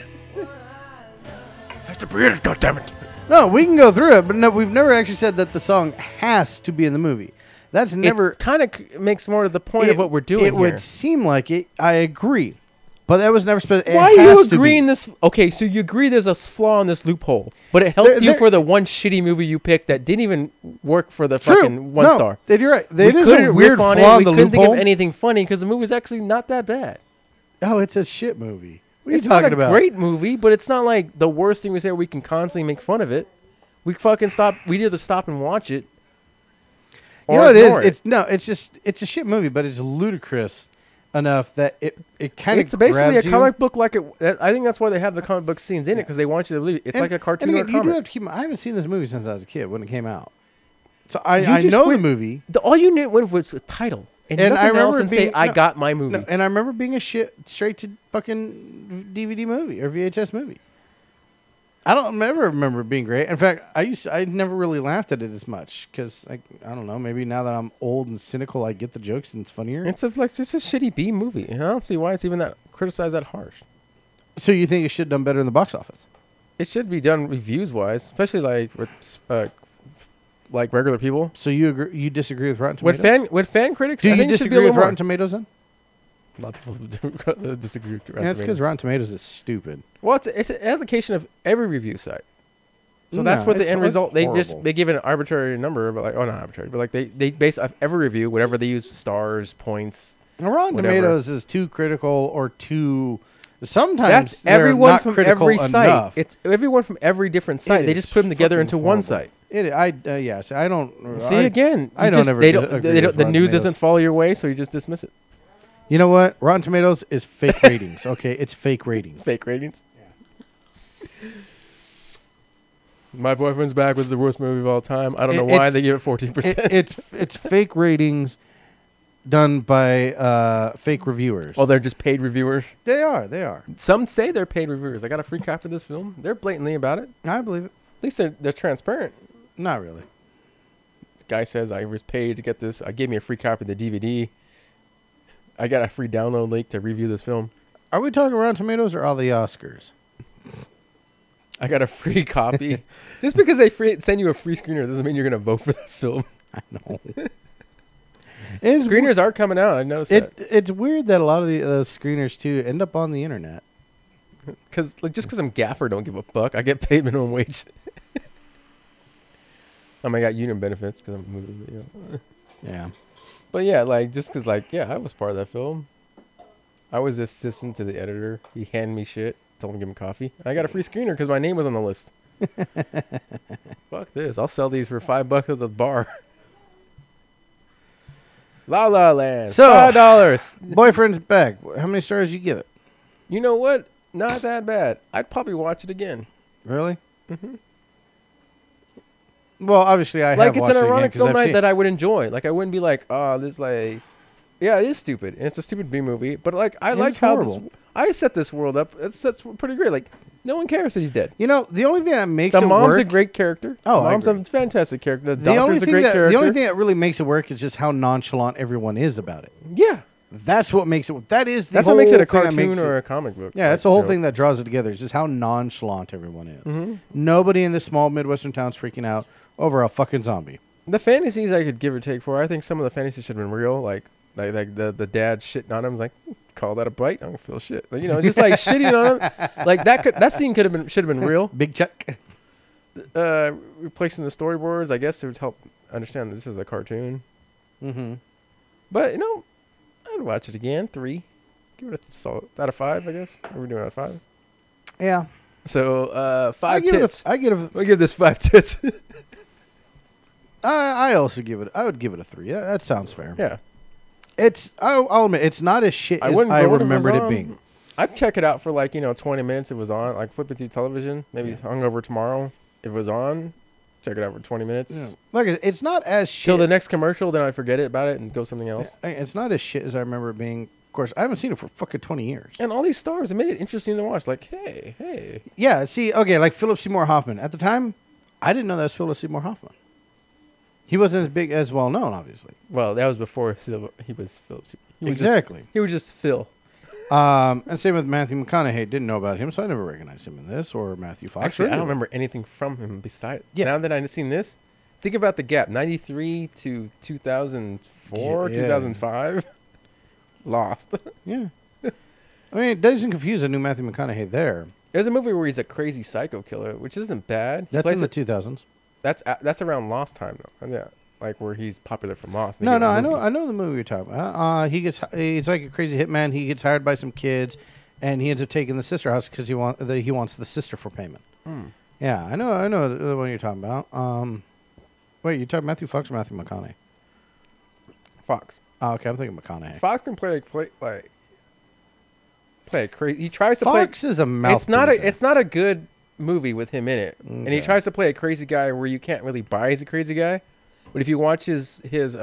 Has to be in it, goddammit. No, we can go through it, but no, we've never actually said that the song has to be in the movie. That's never. It kind of makes more to the point of what we're doing It here. would seem like it. I agree, but that was never specified. Why are you agreeing this? Okay, so you agree there's a flaw in this loophole, but it helped you for the one shitty movie you picked that didn't even work for the fucking one star. You're right. We It is a couldn't weird riff on flaw it. in We the couldn't think loophole. of anything funny because the movie was actually not that bad. Oh, it's a shit movie. What are It's you talking not a about? great movie, but it's not like the worst thing we say where we can constantly make fun of it. We fucking stop. We either stop and watch it. You know what it is? It's just it's a shit movie, but it's ludicrous enough that it kind of It's basically a grabs comic book. Like I think that's why they have the comic book scenes in it, because they want you to believe it. It's And- like a cartoon and or a again, you comic. do have to keep. I haven't seen this movie since I was a kid when it came out, so I You just know the went- movie. All you knew was the title, and And nothing I remember else, and being, say, "I got my movie." No, and I remember being a straight to fucking DVD movie or VHS movie. I don't ever remember it being great. In fact, I never really laughed at it as much because I don't know. Maybe now that I'm old and cynical, I get the jokes and it's funnier. It's just a shitty B movie, and I don't see why it's even that criticized that harsh. So you think it should have done better in the box office? It should be done reviews wise, especially like with like regular people. So you agree? You disagree with Rotten Tomatoes? With fan critics? Do I you think it should be disagree a little with more. Rotten Tomatoes then? A lot of people disagree with Rotten Yeah, it's because Tomatoes. Rotten Tomatoes is stupid. Well, it's an application of every review site. So No, that's what the it's- end it's result. They horrible. they give it an arbitrary number, but like not arbitrary, but like they base off every review, whatever they use, stars, points. Now, Rotten whatever. Tomatoes is too critical or too. Sometimes That's they're everyone not from critical every site. enough. It's everyone from every different site. It They is just put them together fucking into one horrible. site. Yes, I don't. See again. I you don't just, ever. They don't. agree They don't with the Rotten news Tomatoes. doesn't follow your way, so you just dismiss it. You know what? Rotten Tomatoes is fake ratings. Okay, it's fake ratings. Fake ratings. My Boyfriend's Back was the worst movie of all time. I don't know why they give it 14%. It's fake ratings done by fake reviewers. Oh, they're just paid reviewers. They are. Some say they're paid reviewers. I got a free copy of this film. They're blatantly about it. I believe it. At least they're transparent. Not really. The guy says I was paid to get this. I gave me a free copy of the DVD. I got a free download link to review this film. Are we talking Rotten Tomatoes or all the Oscars? I got a free copy. Just because they send you a free screener doesn't mean you're going to vote for that film. I know. Screeners are coming out. I noticed that. It's weird that a lot of the screeners too end up on the internet. Just because I'm gaffer, don't give a fuck. I get paid minimum wage. I got union benefits because I'm moving. Yeah. But yeah, just because I was part of that film. I was the assistant to the editor. He handed me shit. Told him to give him coffee. I got a free screener because my name was on the list. Fuck this. I'll sell these for $5 at the bar. La La Land. So, $5. Boyfriend's Back. How many stars you give it? You know what? Not that bad. I'd probably watch it again. Really? Mm-hmm. Well, obviously I have It's watched an it again ironic 'cause film I've night seen- that I would enjoy. I wouldn't be like, oh, this yeah, it is stupid, and it's a stupid B movie. But I like It's how horrible. I set this world up. That's pretty great. No one cares that he's dead. You know, the only thing that makes The it mom's work. a great character. Oh, the I mom's agree. a fantastic character. The The only doctor's a thing great that character. the only thing that really makes it work is just how nonchalant everyone is about it. Yeah. That's what makes it. That's what makes it a whole thing that cartoon makes or it- a comic book. Yeah, that's the whole thing that draws it together. Is just how nonchalant everyone is. Mhm. Nobody in the small Midwestern towns freaking out over a fucking zombie. The fantasies I could give or take for. I think some of the fantasies should have been real. Like the dad shitting on him. Like, call that a bite? I don't feel shit. Just shitting on him. That scene should have been real. Big Chuck. Replacing the storyboards, I guess, it would help understand that this is a cartoon. Mm-hmm. But I'd watch it again. 3. Give it a solid out of 5, I guess. What are we doing out of 5? Yeah. So 5 give it a- tits. I give this 5 tits. I also give it. I would give it a 3. Yeah, that sounds fair. Yeah. I'll admit it's not as shit as wouldn't I vote if remembered was it on. being. I'd check it out for 20 minutes. It was on. Flip it through television. Maybe hungover tomorrow. If it was on, check it out for 20 minutes. Yeah. Like it's not as shit. Till the next commercial, then I forget about it and go something else. It's not as shit as I remember it being. Of course, I haven't seen it for fucking 20 years. And all these stars, it made it interesting to watch. Hey. Yeah, see, okay, like Philip Seymour Hoffman. At the time, I didn't know that was Philip Seymour Hoffman. He wasn't as big as well known, obviously. Well, that was before he was Philip. Exactly. He was just Phil. And same with Matthew McConaughey. Didn't know about him, so I never recognized him in this or Matthew Fox. Actually, I don't remember anything from him besides. Yeah. Now that I've seen this, think about the gap: 93 to 2004, Yeah. 2005. Lost. Yeah. I mean, it doesn't confuse a new Matthew McConaughey there. There's a movie where he's a crazy psycho killer, which isn't bad. He That's plays in the it- 2000s. That's around Lost time though. Yeah, where he's popular from Lost. No, I know the movie you're talking about. He's like a crazy hitman. He gets hired by some kids, and he ends up taking the sister house because he wants the sister for payment. Yeah, I know the one you're talking about. Wait, you talking Matthew Fox or Matthew McConaughey? Fox. Oh, okay, I'm thinking McConaughey. Fox can play crazy. He tries to Fox play. is a mouth breather. It's not a good movie with him in it, and he Okay. tries to play a crazy guy where you can't really buy he's a crazy guy. But if you watch his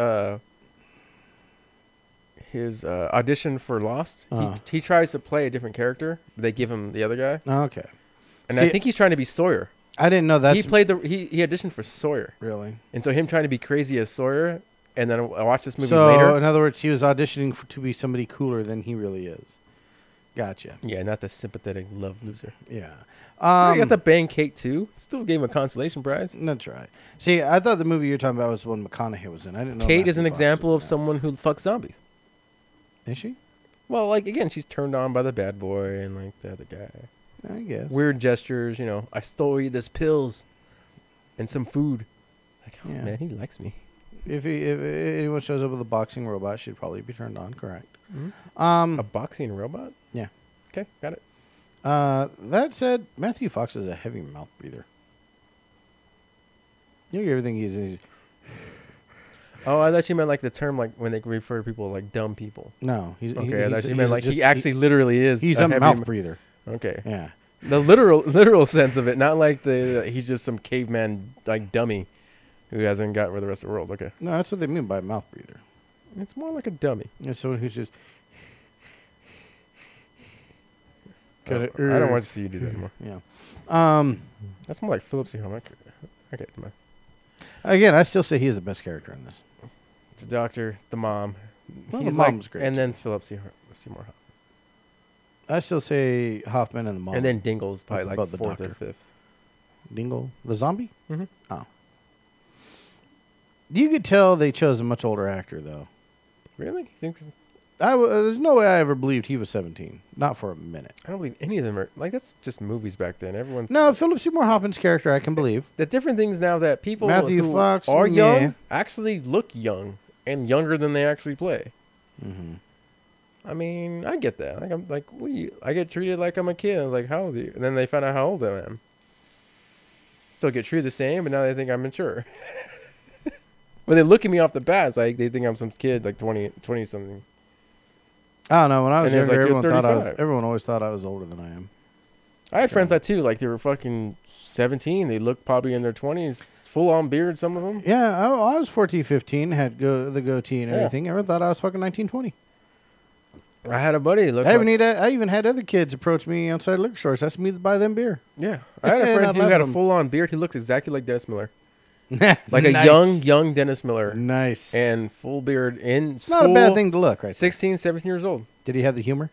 audition for Lost, he tries to play a different character. But they give him the other guy. Oh, okay. And See, I think he's trying to be Sawyer. I didn't know that. He played he auditioned for Sawyer. Really? And so him trying to be crazy as Sawyer, and then I watched this movie So, later. in other words, he was auditioning to be somebody cooler than he really is. Gotcha. Yeah, not the sympathetic love loser. Yeah. You got the bang Kate too. Still gave him a consolation prize. That's right. See, I thought the movie you were talking about was the one McConaughey was in. I didn't know. Kate Matthew is an Fox example was of someone who fucks zombies. in it. Is she? Well, like again, she's turned on by the bad boy and like the other guy. I guess. Weird gestures, you know. I stole you this pills and some food. Like, oh Yeah. man, he likes me. If anyone shows up with a boxing robot, she'd probably be turned on. Correct. A boxing robot? Yeah. Okay, got it. That said, Matthew Fox is a heavy mouth breather. You know everything he's Oh, I thought you meant like the term like when they refer to people like dumb people. No, he's okay. I thought he's- you meant he's like just- he actually literally is. He's a heavy mouth breather. Okay. Yeah. The literal sense of it, not like he's just some caveman like dummy who hasn't got with the rest of the world. Okay. No, that's what they mean by mouth breather. It's more like a dummy. It's someone who's just. I don't want to see you do that anymore. Yeah. That's more like Philip Seymour. Okay, come on. Again, I still say he is the best character in this. The doctor, the mom. Well, He's the like- mom's great, and too. then Philip Seymour. I still say Hoffman and the mom. And then Dingle's probably like About the fourth or doctor. fifth. Dingle, the zombie. Mhm. Oh. You could tell they chose a much older actor, though. Really? You think so? There's no way I ever believed he was 17. Not for a minute. I don't believe any of them are like that's just movies back then. Everyone's No, Philip Seymour Hoffman's character, I can believe. the different things now that people Matthew who Fox, are yeah. young actually look young and younger than they actually play. Mm-hmm. I mean, I get that. Like I'm like I get treated like I'm a kid. I was like, how old are you? And then they find out how old I am. Still get treated the same, but now they think I'm mature. When they look at me off the bat, it's like they think I'm some kid, like 20 something. I don't know. When I was And it's younger, like, you're everyone 35. everyone always thought I was older than I am. I had friends that too, like they were fucking 17. They look probably in their 20s, full on beard, some of them. Yeah, I was 14, 15, had the goatee and Yeah. everything. Everyone thought I was fucking 19, 20. I had a buddy. Look, I even had other kids approach me outside liquor stores, asking me to buy them beer. yeah, I had a And friend I'd who let had a them. full on beard. He looks exactly like Dennis Miller. Like a Nice. young Dennis Miller. Nice. And full beard in It's school. not a bad thing to look, right? 16, 17 years old. Did he have the humor?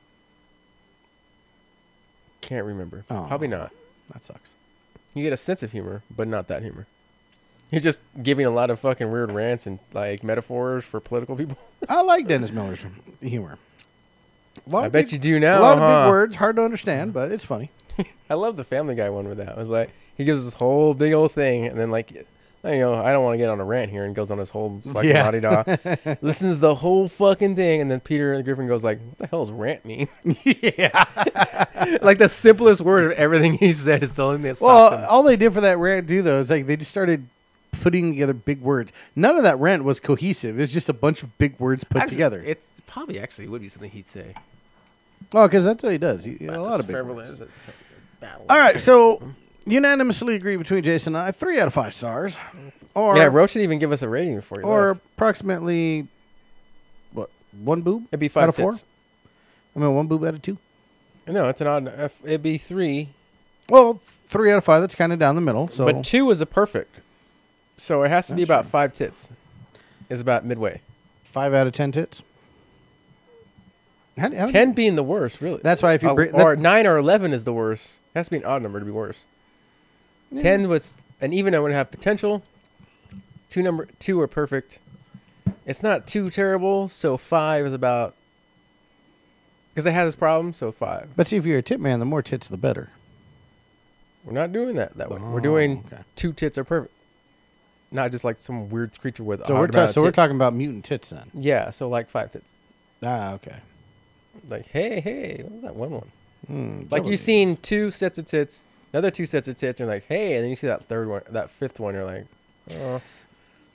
Can't remember. Oh. Probably not. That sucks. You get a sense of humor, but not that humor. He's just giving a lot of fucking weird rants and like metaphors for political people. I like Dennis Miller's humor. I bet you do now. A lot of huh? big words, hard to understand, but it's funny. I love the Family Guy one with that. It was like he gives this whole big old thing, and then like, I don't want to get on a rant here, and goes on his whole fucking Yeah. la-di-da, listens to the whole fucking thing, and then Peter Griffin goes like, "What the hell does rant mean?" Yeah, like the simplest word of everything he said is telling me. Well, all they did for that rant, though, is like they just started putting together big words. None of that rant was cohesive. It's just a bunch of big words put together. It's probably actually would be something he'd say. Oh, because that's what he does. A lot of big Forever words. lives at battle. All right, so unanimously agree between Jason and I, 3 out of 5 stars. Or Yeah, Roach didn't even give us a rating before he or left. approximately what, 1 boob? It'd be out 5 of 4. tits. I mean, 1 boob out of 2. No, it's an odd. It'd be 3. Well, 3 out of 5. That's kind of down the middle. So, But 2 is a perfect. So it has to be That's about true. 5 tits. Is about midway. 5 out of 10 tits. How 10 being the worst, really. That's why if you bring or 9 or 11 is the worst. It has to be an odd number to be worse. Yeah. 10 was an even number to have potential. 2 are perfect. It's not too terrible, so 5 is about because it has this problem, so 5. But see, if you're a tit man, the more tits, the better. We're not doing that way. Oh, We're doing okay. 2 tits are perfect. Not just like some weird creature with So a we're odd amount of we're tits. talking about mutant tits then. Yeah, so like 5 tits. Ah, okay. Like, hey, what was that one? Like jealousy. you've seen 2 sets of tits, another 2 sets of tits, and you're like, hey, and then you see that third one, that fifth one, you're like, oh.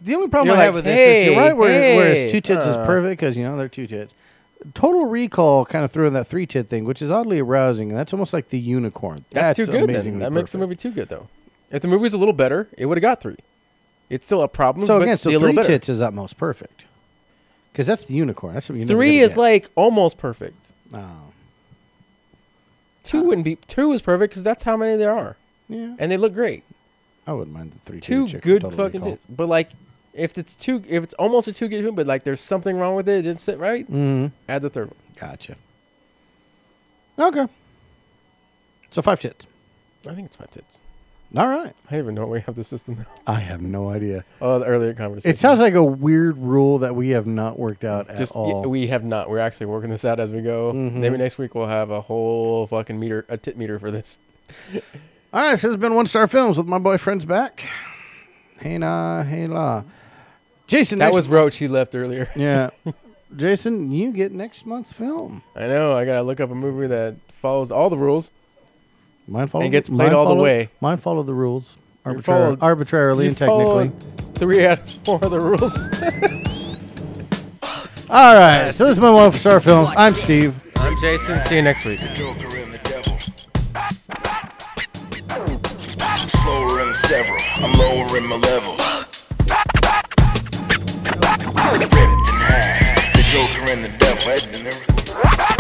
The only problem You're I like, have with this is you're right whereas hey, two tits is perfect because they're two tits. Total Recall kind of threw in that three tit thing, which is oddly arousing, and that's almost like the unicorn. That's too good. Then. amazingly That makes the perfect. movie too good, though. If the movie's a little better, it would have got 3. It's still a problem. So but again, so a little three better. tits is at most perfect because that's the unicorn. That's what you 3 is like almost perfect. Oh. 2 wouldn't be. 2 is perfect because that's how many there are. Yeah. And they look great. I wouldn't mind the 3 2 chick good Total fucking Recall. tits. But like, if it's almost a 2 good film, but like there's something wrong with it, it didn't sit right. Mhm. Add the 3rd one. Gotcha. Okay. So 5 tits. I think it's 5 tits. All right. I don't even know where we have the system now. I have no idea. Oh, the earlier conversation. It sounds like a weird rule that we have not worked out at all. Yeah, we have not. We're actually working this out as we go. Mhm. Maybe next week we'll have a whole fucking meter, a tit meter for this. All right, so this has been One Star Films with my boyfriend's back. Hey nah, hey la. Jason, That next- was Roach. He left earlier. Yeah. Jason, you get next month's film. I know. I gotta look up a movie that follows all the rules. Mine follow and gets played all the way. Mine follow the rules You followed- arbitrarily you and technically. followed 3 out of 4 of the rules. All right, so this is my One Star Films. I'm Steve. I'm Jason. See you next week. Slower in several, I'm lowering my level. Ripped in half, the Joker and the devil, head and everything.